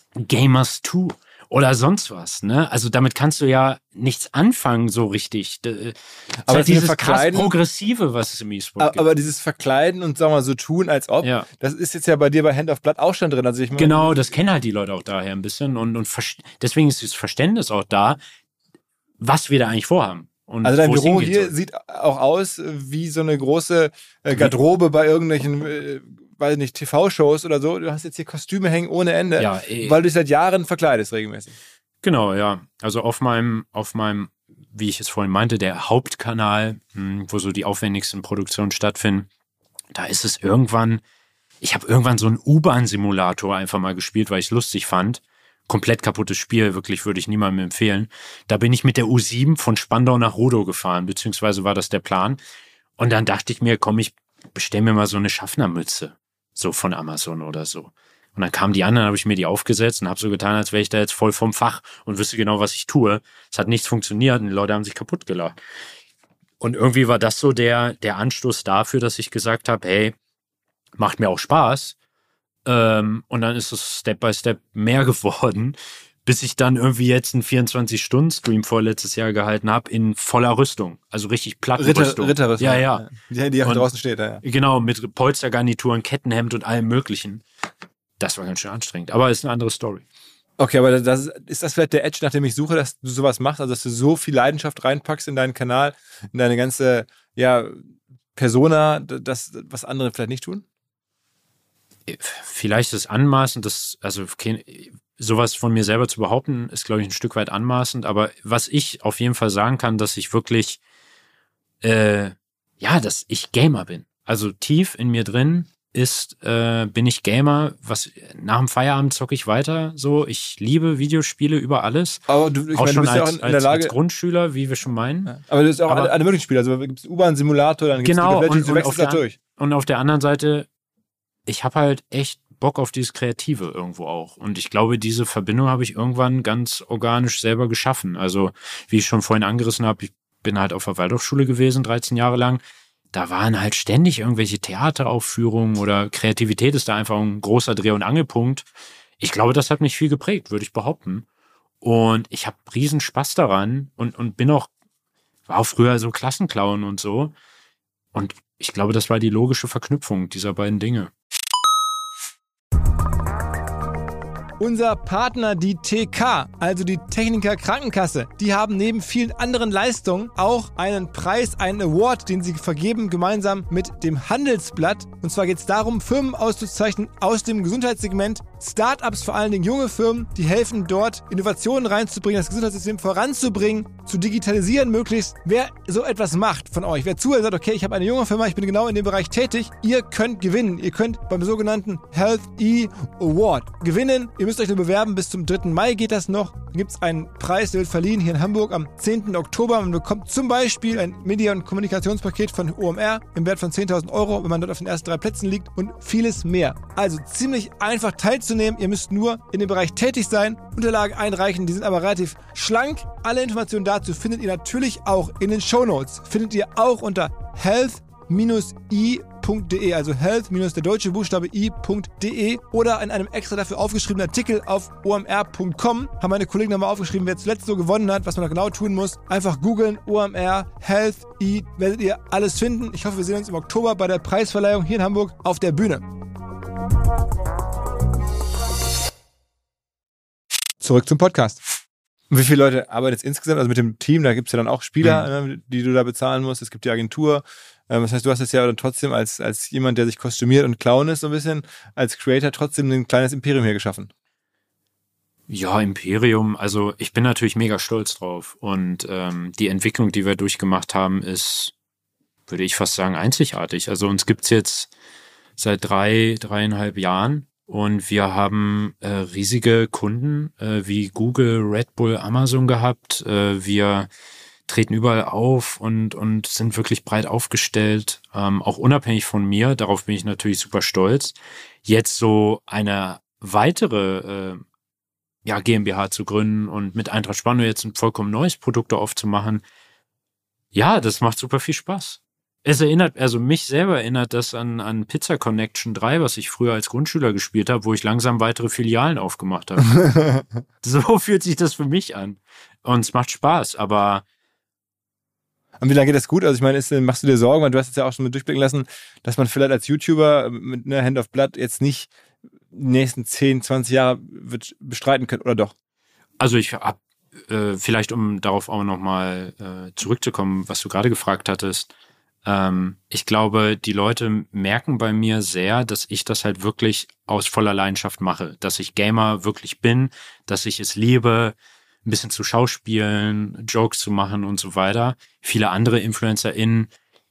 Gamers zwei oder sonst was, ne? Also damit kannst du ja nichts anfangen so richtig. Das aber halt dieses krass Progressive, was es im E-Sport aber, gibt. Aber dieses Verkleiden und sagen wir mal so tun, als ob, ja. Das ist jetzt ja bei dir bei Hand of Blood auch schon drin. Also ich meine, genau, das kennen halt die Leute auch daher ein bisschen und, und deswegen ist das Verständnis auch da, was wir da eigentlich vorhaben. Und also dein Büro hier soll. Sieht auch aus wie so eine große äh, Garderobe bei irgendwelchen äh, weiß nicht, T V-Shows oder so, du hast jetzt hier Kostüme hängen ohne Ende, ja, ey. weil du dich seit Jahren verkleidest regelmäßig. Genau, ja. Also auf meinem, auf meinem, wie ich es vorhin meinte, der Hauptkanal, wo so die aufwendigsten Produktionen stattfinden, da ist es irgendwann, ich habe irgendwann so einen U-Bahn-Simulator einfach mal gespielt, weil ich es lustig fand. Komplett kaputtes Spiel, wirklich würde ich niemandem empfehlen. Da bin ich mit der U sieben von Spandau nach Rudow gefahren, beziehungsweise war das der Plan. Und dann dachte ich mir, komm, ich bestell mir mal so eine Schaffnermütze. So von Amazon oder so. Und dann kamen die anderen, habe ich mir die aufgesetzt und habe so getan, als wäre ich da jetzt voll vom Fach und wüsste genau, was ich tue. Es hat nichts funktioniert und die Leute haben sich kaputt gelacht. Und irgendwie war das so der, der Anstoß dafür, dass ich gesagt habe, hey, macht mir auch Spaß. Ähm, und dann ist es Step by Step mehr geworden, bis ich dann irgendwie jetzt einen vierundzwanzig-Stunden-Stream vorletztes Jahr gehalten habe in voller Rüstung. Also richtig Plattenrüstung. Ritter, Ritterrüstung. Ja, ja. Die, die auch draußen steht, ja. Genau, mit Polstergarnituren, Kettenhemd und allem Möglichen. Das war ganz schön anstrengend, aber ist eine andere Story. Okay, aber das ist, ist das vielleicht der Edge, nach dem ich suche, dass du sowas machst, also dass du so viel Leidenschaft reinpackst in deinen Kanal, in deine ganze, ja, Persona, das, was andere vielleicht nicht tun? Vielleicht ist es anmaßend, das, also sowas von mir selber zu behaupten, ist, glaube ich, ein Stück weit anmaßend, aber was ich auf jeden Fall sagen kann, dass ich wirklich, äh, ja, dass ich Gamer bin. Also tief in mir drin ist, äh, bin ich Gamer, was nach dem Feierabend zocke ich weiter, so, ich liebe Videospiele über alles. Aber du, ich auch meine, schon du bist als, ja auch in, in der als, Lage, als Grundschüler, wie wir schon meinen. Ja. Aber du bist auch aber, alle, alle möglichen Spiele, also gibt es U-Bahn-Simulator, dann gibt es genau, Legends, und, du und wechselst da durch. Und auf der anderen Seite, ich habe halt echt Bock auf dieses Kreative irgendwo auch. Und ich glaube, diese Verbindung habe ich irgendwann ganz organisch selber geschaffen. Also, wie ich schon vorhin angerissen habe, ich bin halt auf der Waldorfschule gewesen, dreizehn Jahre lang. Da waren halt ständig irgendwelche Theateraufführungen oder Kreativität ist da einfach ein großer Dreh- und Angelpunkt. Ich glaube, das hat mich viel geprägt, würde ich behaupten. Und ich habe riesen Spaß daran und, und bin auch, war auch früher so Klassenclown und so. Und ich glaube, das war die logische Verknüpfung dieser beiden Dinge. Unser Partner, die T K, also die Techniker Krankenkasse, die haben neben vielen anderen Leistungen auch einen Preis, einen Award, den sie vergeben, gemeinsam mit dem Handelsblatt. Und zwar geht es darum, Firmen auszuzeichnen aus dem Gesundheitssegment, Startups, vor allen Dingen junge Firmen, die helfen dort, Innovationen reinzubringen, das Gesundheitssystem voranzubringen, zu digitalisieren möglichst. Wer so etwas macht von euch, wer zuhört und sagt, okay, ich habe eine junge Firma, ich bin genau in dem Bereich tätig, ihr könnt gewinnen. Ihr könnt beim sogenannten Health E Award gewinnen. Ihr müsst euch nur bewerben, bis zum dritten Mai geht das noch. Da gibt es einen Preis, der wird verliehen hier in Hamburg am zehnten Oktober. Man bekommt zum Beispiel ein Media- und Kommunikationspaket von O M R im Wert von zehntausend Euro, wenn man dort auf den ersten drei Plätzen liegt und vieles mehr. Also ziemlich einfach teilzunehmen. Ihr müsst nur in dem Bereich tätig sein, Unterlagen einreichen, die sind aber relativ schlank. Alle Informationen dazu findet ihr natürlich auch in den Shownotes. Findet ihr auch unter health i punkt de, also health minus der deutsche Buchstabe i punkt de oder in einem extra dafür aufgeschriebenen Artikel auf o m r punkt com haben meine Kollegen nochmal aufgeschrieben, wer zuletzt so gewonnen hat, was man da genau tun muss. Einfach googeln, O M R, Health I, werdet ihr alles finden. Ich hoffe, wir sehen uns im Oktober bei der Preisverleihung hier in Hamburg auf der Bühne. Zurück zum Podcast. Wie viele Leute arbeiten jetzt insgesamt? Also mit dem Team, da gibt es ja dann auch Spieler, mhm. die du da bezahlen musst. Es gibt die Agentur. Das heißt, du hast es ja trotzdem als, als jemand, der sich kostümiert und Clown ist, so ein bisschen, als Creator trotzdem ein kleines Imperium hier geschaffen. Ja, Imperium, also ich bin natürlich mega stolz drauf. Und ähm, die Entwicklung, die wir durchgemacht haben, ist, würde ich fast sagen, einzigartig. Also uns gibt's jetzt seit drei, dreieinhalb Jahren. Und wir haben äh, riesige Kunden äh, wie Google, Red Bull, Amazon gehabt. Äh, wir treten überall auf und und sind wirklich breit aufgestellt, ähm, auch unabhängig von mir. Darauf bin ich natürlich super stolz. Jetzt so eine weitere äh, ja G m b H zu gründen und mit Eintracht Spandau jetzt ein vollkommen neues Produkt aufzumachen, ja, das macht super viel Spaß. Es erinnert, also mich selber erinnert das an, an Pizza Connection drei, was ich früher als Grundschüler gespielt habe, wo ich langsam weitere Filialen aufgemacht habe. So fühlt sich das für mich an. Und es macht Spaß, aber... Und wie lange geht das gut? Also ich meine, ist, machst du dir Sorgen, weil du hast es ja auch schon mit durchblicken lassen, dass man vielleicht als YouTuber mit einer Hand of Blood jetzt nicht die nächsten zehn, zwanzig Jahre wird bestreiten können, oder doch? Also ich hab, äh, vielleicht um darauf auch nochmal äh, zurückzukommen, was du gerade gefragt hattest, Ähm, ich glaube, die Leute merken bei mir sehr, dass ich das halt wirklich aus voller Leidenschaft mache, dass ich Gamer wirklich bin, dass ich es liebe, ein bisschen zu schauspielen, Jokes zu machen und so weiter. Viele andere InfluencerInnen,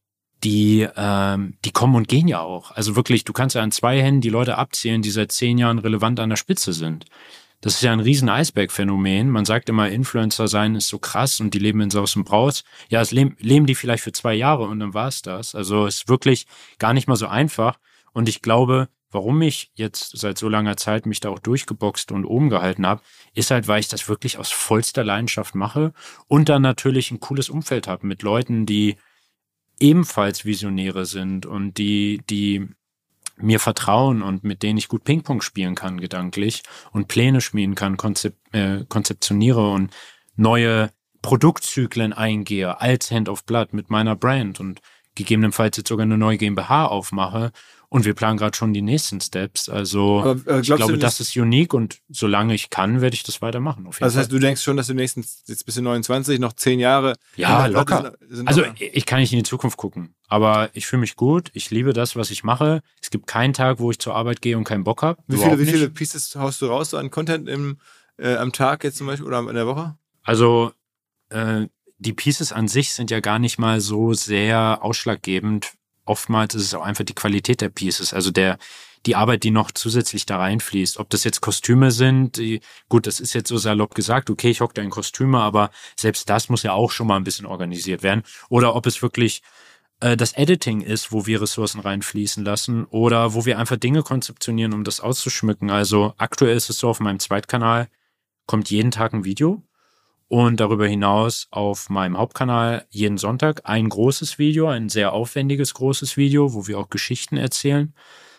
die ähm, die kommen und gehen ja auch. Also wirklich, du kannst ja an zwei Händen die Leute abzählen, die seit zehn Jahren relevant an der Spitze sind. Das ist ja ein riesen Eisberg-Phänomen. Man sagt immer, Influencer sein ist so krass und die leben in Saus und Braus. Ja, es leben, leben die vielleicht für zwei Jahre und dann war's das. Also es ist wirklich gar nicht mal so einfach. Und ich glaube, warum ich jetzt seit so langer Zeit mich da auch durchgeboxt und oben gehalten habe, ist halt, weil ich das wirklich aus vollster Leidenschaft mache und dann natürlich ein cooles Umfeld habe mit Leuten, die ebenfalls Visionäre sind und die, die mir vertrauen und mit denen ich gut Ping-Pong spielen kann, gedanklich, und Pläne schmieden kann, konzep äh, konzeptioniere und neue Produktzyklen eingehe als Hand of Blood mit meiner Brand und gegebenenfalls jetzt sogar eine neue GmbH aufmache. Und wir planen gerade schon die nächsten Steps. Also aber, äh, ich glaube, du, das, das ist unique und solange ich kann, werde ich das weitermachen. Auf jeden also das heißt, Fall. Du denkst schon, dass du nächsten, jetzt bist du neunundzwanzig, noch zehn Jahre... Ja, locker. Sind, sind also locker. Ich kann nicht in die Zukunft gucken, aber ich fühle mich gut. Ich liebe das, was ich mache. Es gibt keinen Tag, wo ich zur Arbeit gehe und keinen Bock habe. Wie viele, wie viele Pieces haust du raus so an Content im, äh, am Tag jetzt zum Beispiel oder in der Woche? Also äh, die Pieces an sich sind ja gar nicht mal so sehr ausschlaggebend. Oftmals ist es auch einfach die Qualität der Pieces, also der die Arbeit, die noch zusätzlich da reinfließt. Ob das jetzt Kostüme sind, die, gut, das ist jetzt so salopp gesagt, okay, ich hocke da in Kostüme, aber selbst das muss ja auch schon mal ein bisschen organisiert werden. Oder ob es wirklich äh, das Editing ist, wo wir Ressourcen reinfließen lassen oder wo wir einfach Dinge konzeptionieren, um das auszuschmücken. Also aktuell ist es so, auf meinem Zweitkanal kommt jeden Tag ein Video. Und darüber hinaus auf meinem Hauptkanal jeden Sonntag ein großes Video, ein sehr aufwendiges großes Video, wo wir auch Geschichten erzählen.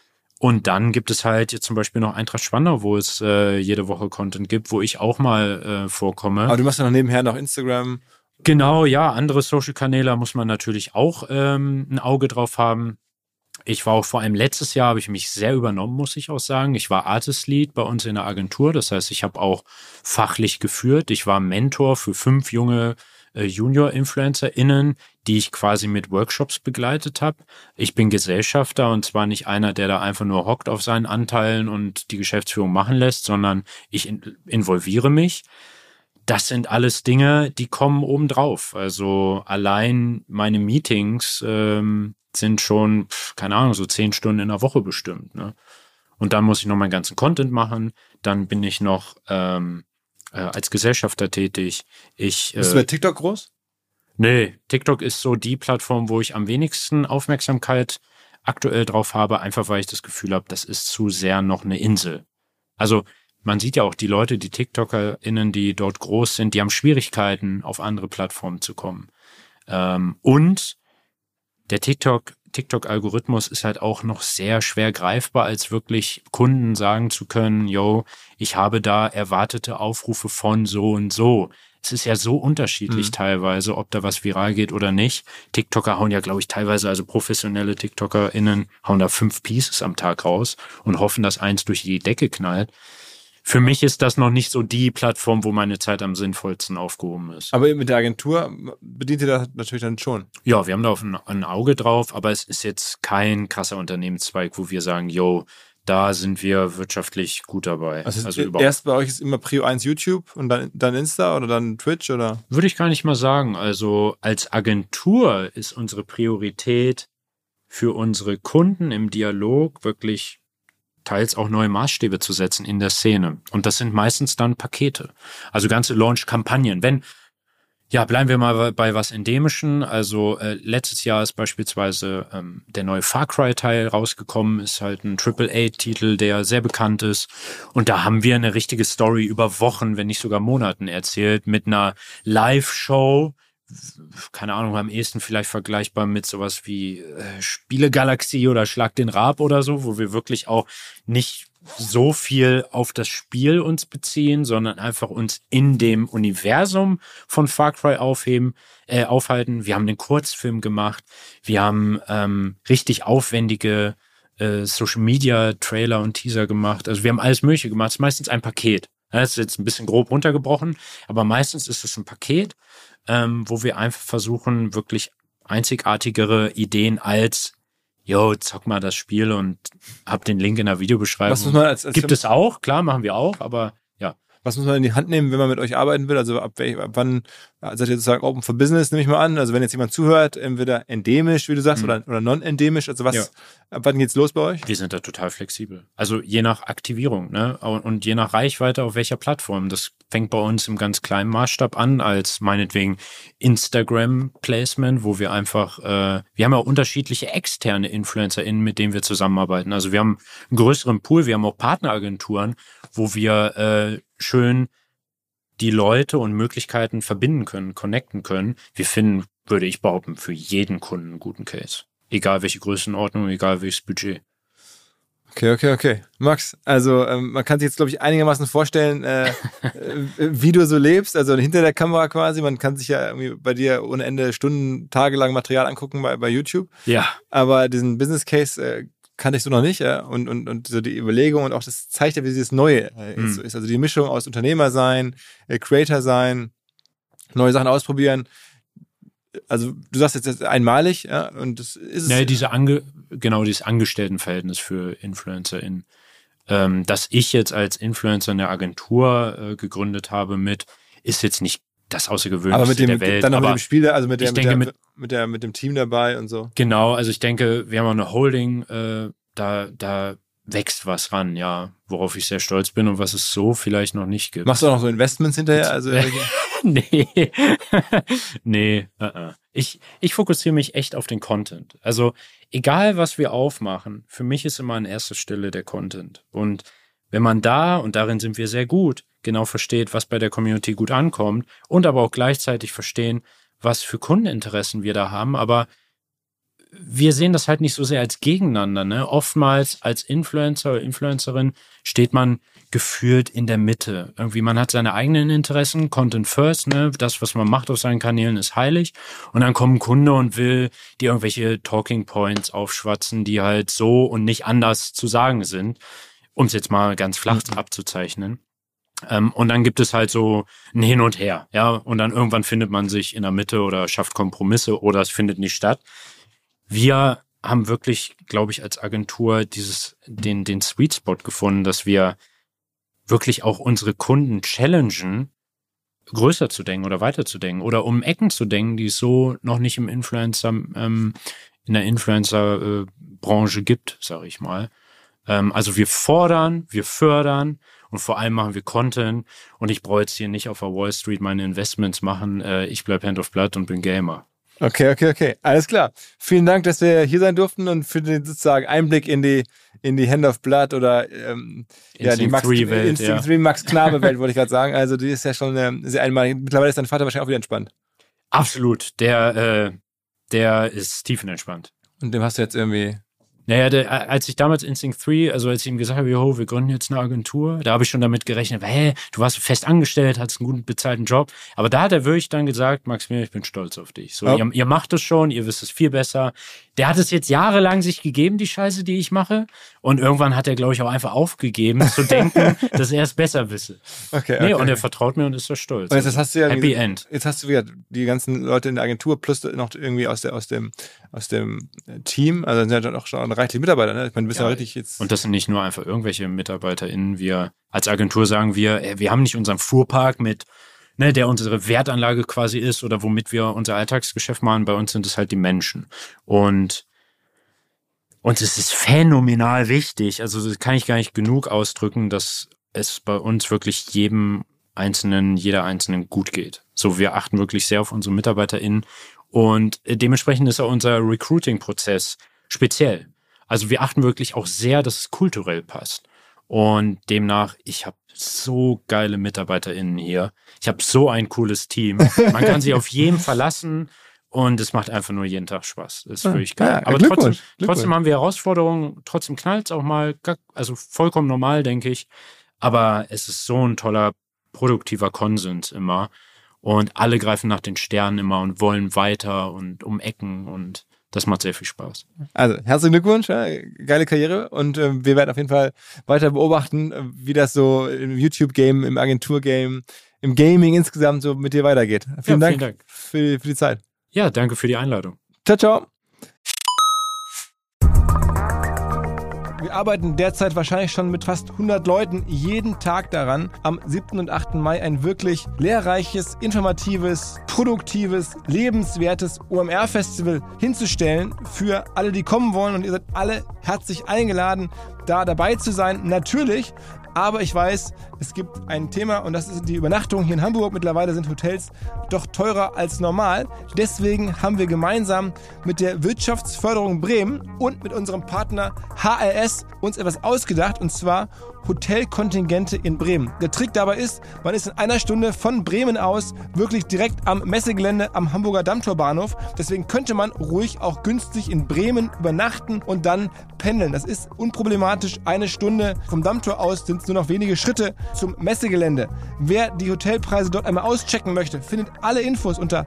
Und dann gibt es halt jetzt zum Beispiel noch Eintracht Spandau, wo es äh, jede Woche Content gibt, wo ich auch mal äh, vorkomme. Aber du machst ja noch nebenher noch Instagram. Genau, ja, andere Social-Kanäle muss man natürlich auch ähm, ein Auge drauf haben. Ich war auch vor allem letztes Jahr, habe ich mich sehr übernommen, muss ich auch sagen. Ich war Artist Lead bei uns in der Agentur. Das heißt, ich habe auch fachlich geführt. Ich war Mentor für fünf junge äh, Junior-InfluencerInnen, die ich quasi mit Workshops begleitet habe. Ich bin Gesellschafter und zwar nicht einer, der da einfach nur hockt auf seinen Anteilen und die Geschäftsführung machen lässt, sondern ich in, involviere mich. Das sind alles Dinge, die kommen obendrauf. Also allein meine Meetings ähm, sind schon, keine Ahnung, so zehn Stunden in der Woche bestimmt. Ne? Und dann muss ich noch meinen ganzen Content machen. Dann bin ich noch ähm, äh, als Gesellschafter tätig. Ich, Bist äh, du bei TikTok groß? Nee, TikTok ist so die Plattform, wo ich am wenigsten Aufmerksamkeit aktuell drauf habe, einfach weil ich das Gefühl habe, das ist zu sehr noch eine Insel. Also man sieht ja auch die Leute, die TikTokerInnen, die dort groß sind, die haben Schwierigkeiten, auf andere Plattformen zu kommen. Ähm, und der TikTok, TikTok-Algorithmus ist halt auch noch sehr schwer greifbar, als wirklich Kunden sagen zu können, yo, ich habe da erwartete Aufrufe von so und so. Es ist ja so unterschiedlich mhm. teilweise, ob da was viral geht oder nicht. TikToker hauen ja, glaube ich, teilweise, also professionelle TikTokerInnen hauen da fünf Pieces am Tag raus und hoffen, dass eins durch die Decke knallt. Für mich ist das noch nicht so die Plattform, wo meine Zeit am sinnvollsten aufgehoben ist. Aber mit der Agentur bedient ihr das natürlich dann schon? Ja, wir haben da auf ein, ein Auge drauf, aber es ist jetzt kein krasser Unternehmenszweig, wo wir sagen, yo, da sind wir wirtschaftlich gut dabei. Also, also überhaupt. Erst bei euch ist immer Prio eins YouTube und dann, dann Insta oder dann Twitch oder? Würde ich gar nicht mal sagen. Also als Agentur ist unsere Priorität für unsere Kunden im Dialog wirklich teils auch neue Maßstäbe zu setzen in der Szene. Und das sind meistens dann Pakete. Also ganze Launch-Kampagnen. Wenn, ja, bleiben wir mal bei, bei was Endemischen. Also äh, letztes Jahr ist beispielsweise ähm, der neue Far Cry-Teil rausgekommen. Ist halt ein Triple A Titel, der sehr bekannt ist. Und da haben wir eine richtige Story über Wochen, wenn nicht sogar Monaten erzählt, mit einer Live-Show. Keine Ahnung, am ehesten vielleicht vergleichbar mit sowas wie äh, Spielegalaxie oder Schlag den Raab oder so, wo wir wirklich auch nicht so viel auf das Spiel uns beziehen, sondern einfach uns in dem Universum von Far Cry aufheben, äh, aufhalten. Wir haben den Kurzfilm gemacht, wir haben ähm, richtig aufwendige äh, Social-Media-Trailer und Teaser gemacht. Also wir haben alles Mögliche gemacht. Es ist meistens ein Paket. Das ist jetzt ein bisschen grob runtergebrochen, aber meistens ist es ein Paket, ähm, wo wir einfach versuchen, wirklich einzigartigere Ideen als yo, zock mal das Spiel und hab den Link in der Videobeschreibung. Was muss man als, als Gibt es auch, klar, machen wir auch, aber ja. Was muss man in die Hand nehmen, wenn man mit euch arbeiten will? Also ab, welch, ab wann seid ihr sozusagen open for business, nehme ich mal an? Also wenn jetzt jemand zuhört, entweder endemisch, wie du sagst, mhm. oder, oder non-endemisch, also was, ja. ab wann geht's los bei euch? Wir sind da total flexibel. Also je nach Aktivierung, ne? Und je nach Reichweite auf welcher Plattform. Das fängt bei uns im ganz kleinen Maßstab an, als meinetwegen Instagram-Placement, wo wir einfach, äh, wir haben ja unterschiedliche externe InfluencerInnen, mit denen wir zusammenarbeiten. Also wir haben einen größeren Pool, wir haben auch Partneragenturen, wo wir äh, schön die Leute und Möglichkeiten verbinden können, connecten können. Wir finden, würde ich behaupten, für jeden Kunden einen guten Case. Egal welche Größenordnung, egal welches Budget. Okay, okay, okay. Max, also ähm, man kann sich jetzt, glaube ich, einigermaßen vorstellen, äh, wie du so lebst, also hinter der Kamera quasi. Man kann sich ja irgendwie bei dir ohne Ende Stunden, tagelang Material angucken bei, bei YouTube. Ja. Aber diesen Business Case äh, kannte ich so noch nicht. Ja? Und, und, und so die Überlegung und auch das zeigt ja, wie dieses Neue äh, jetzt so ist. Also die Mischung aus Unternehmer sein, äh, Creator sein, neue Sachen ausprobieren. Also du sagst jetzt einmalig, ja, und das ist es. Naja, diese Ange- genau dieses Angestelltenverhältnis für InfluencerInnen. Ähm, dass ich jetzt als Influencer eine Agentur äh, gegründet habe mit, ist jetzt nicht das Außergewöhnlichste aber mit dem, der Welt. Dann noch aber mit dem Spieler, also mit der, ich mit, denke, der, mit, mit, der, mit dem Team dabei und so. Genau, also ich denke, wir haben auch eine Holding, äh, da, da wächst was ran, ja, worauf ich sehr stolz bin und was es so vielleicht noch nicht gibt. Machst du auch noch so Investments hinterher? Also nee, nee, uh-uh. ich, ich fokussiere mich echt auf den Content. Also egal, was wir aufmachen, für mich ist immer an erster Stelle der Content. Und wenn man da, und darin sind wir sehr gut, genau versteht, was bei der Community gut ankommt und aber auch gleichzeitig verstehen, was für Kundeninteressen wir da haben, aber wir sehen das halt nicht so sehr als gegeneinander, ne? Oftmals als Influencer oder Influencerin steht man gefühlt in der Mitte. Irgendwie, man hat seine eigenen Interessen, Content first, ne? Das, was man macht auf seinen Kanälen, ist heilig. Und dann kommt ein Kunde und will dir irgendwelche Talking Points aufschwatzen, die halt so und nicht anders zu sagen sind, um es jetzt mal ganz flach mhm. abzuzeichnen. Ähm, und dann gibt es halt so ein Hin und Her, ja. Und dann irgendwann findet man sich in der Mitte oder schafft Kompromisse oder es findet nicht statt. Wir haben wirklich, glaube ich, als Agentur dieses, den, den Sweet Spot gefunden, dass wir wirklich auch unsere Kunden challengen, größer zu denken oder weiter zu denken oder um Ecken zu denken, die es so noch nicht im Influencer, ähm, in der Influencer-Branche gibt, sage ich mal. Ähm, also wir fordern, wir fördern und vor allem machen wir Content und ich brauche jetzt hier nicht auf der Wall Street meine Investments machen. Äh, ich bleibe Hand of Blood und bin Gamer. Okay, okay, okay. Alles klar. Vielen Dank, dass wir hier sein durften und für den sozusagen Einblick in die in die Hand of Blood oder ähm, ja, die Max Welt, Instinct drei ja. Max Knabe Welt, wollte ich gerade sagen. Also die ist ja schon ähm, sehr einmalig. Mittlerweile ist dein Vater wahrscheinlich auch wieder entspannt. Absolut. Der, äh, der ist tiefenentspannt. Und dem hast du jetzt irgendwie... Naja, der, als ich damals Instinct drei, also als ich ihm gesagt habe, jo, wir gründen jetzt eine Agentur, da habe ich schon damit gerechnet, hä, du warst fest angestellt, hattest einen guten bezahlten Job. Aber da hat er wirklich dann gesagt, Maximilian, ich bin stolz auf dich. So, oh. ihr, ihr macht es schon, ihr wisst es viel besser. Der hat es jetzt jahrelang sich gegeben, die Scheiße, die ich mache. Und irgendwann hat er, glaube ich, auch einfach aufgegeben, zu denken, dass er es besser wisse. Okay, okay. Nee, und er vertraut mir und ist so stolz. Und jetzt, hast du ja Happy gesagt, End. Jetzt hast du wieder die ganzen Leute in der Agentur plus noch irgendwie aus, der, aus, dem, aus dem Team. Also sind ja dann auch schon reichlich Mitarbeiter. Ne? Ich meine, du bist ja, ja richtig jetzt... Und das sind nicht nur einfach irgendwelche MitarbeiterInnen. Wir als Agentur sagen wir, ey, wir haben nicht unseren Fuhrpark mit, ne, der unsere Wertanlage quasi ist oder womit wir unser Alltagsgeschäft machen. Bei uns sind es halt die Menschen. Und uns ist es phänomenal wichtig. Also das kann ich gar nicht genug ausdrücken, dass es bei uns wirklich jedem Einzelnen, jeder Einzelnen gut geht. So, wir achten wirklich sehr auf unsere MitarbeiterInnen. Und dementsprechend ist auch unser Recruiting-Prozess speziell. Also wir achten wirklich auch sehr, dass es kulturell passt. Und demnach, ich habe so geile MitarbeiterInnen hier. Ich habe so ein cooles Team. Man kann sich auf jeden verlassen und es macht einfach nur jeden Tag Spaß. Das ist ja, wirklich geil. Ja, aber Glückwunsch, trotzdem, Glückwunsch. trotzdem haben wir Herausforderungen, trotzdem knallt es auch mal, also vollkommen normal, denke ich. Aber es ist so ein toller, produktiver Konsens immer. Und alle greifen nach den Sternen immer und wollen weiter und um Ecken und das macht sehr viel Spaß. Also, herzlichen Glückwunsch, ja, geile Karriere und äh, wir werden auf jeden Fall weiter beobachten, äh, wie das so im YouTube-Game, im Agentur-Game, im Gaming insgesamt so mit dir weitergeht. Vielen, ja, Dank, vielen Dank für, für die Zeit. Ja, danke für die Einladung. Ciao, ciao. Wir arbeiten derzeit wahrscheinlich schon mit fast hundert Leuten jeden Tag daran, am siebten und achten Mai ein wirklich lehrreiches, informatives, produktives, lebenswertes O M R-Festival hinzustellen für alle, die kommen wollen. Und ihr seid alle herzlich eingeladen, da dabei zu sein. Natürlich, aber ich weiß, es gibt ein Thema und das ist die Übernachtung hier in Hamburg. Mittlerweile sind Hotels doch teurer als normal. Deswegen haben wir gemeinsam mit der Wirtschaftsförderung Bremen und mit unserem Partner H R S uns etwas ausgedacht, und zwar Hotelkontingente in Bremen. Der Trick dabei ist, man ist in einer Stunde von Bremen aus wirklich direkt am Messegelände am Hamburger Dammtorbahnhof. Deswegen könnte man ruhig auch günstig in Bremen übernachten und dann pendeln. Das ist unproblematisch. Eine Stunde vom Dammtor aus sind es nur noch wenige Schritte zum Messegelände. Wer die Hotelpreise dort einmal auschecken möchte, findet alle Infos unter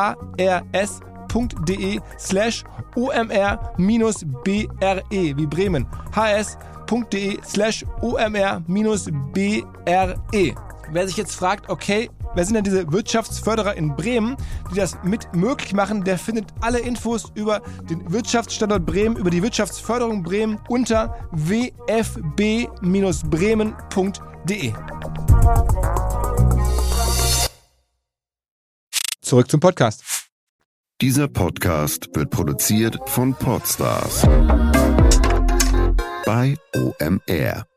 hrs.de slash omr minus bre wie Bremen. hrs.de slash omr minus bre. Wer sich jetzt fragt, okay, wer sind denn diese Wirtschaftsförderer in Bremen, die das mit möglich machen, der findet alle Infos über den Wirtschaftsstandort Bremen, über die Wirtschaftsförderung Bremen unter w f b bindestrich bremen punkt de. Zurück zum Podcast. Dieser Podcast wird produziert von Podstars bei O M R.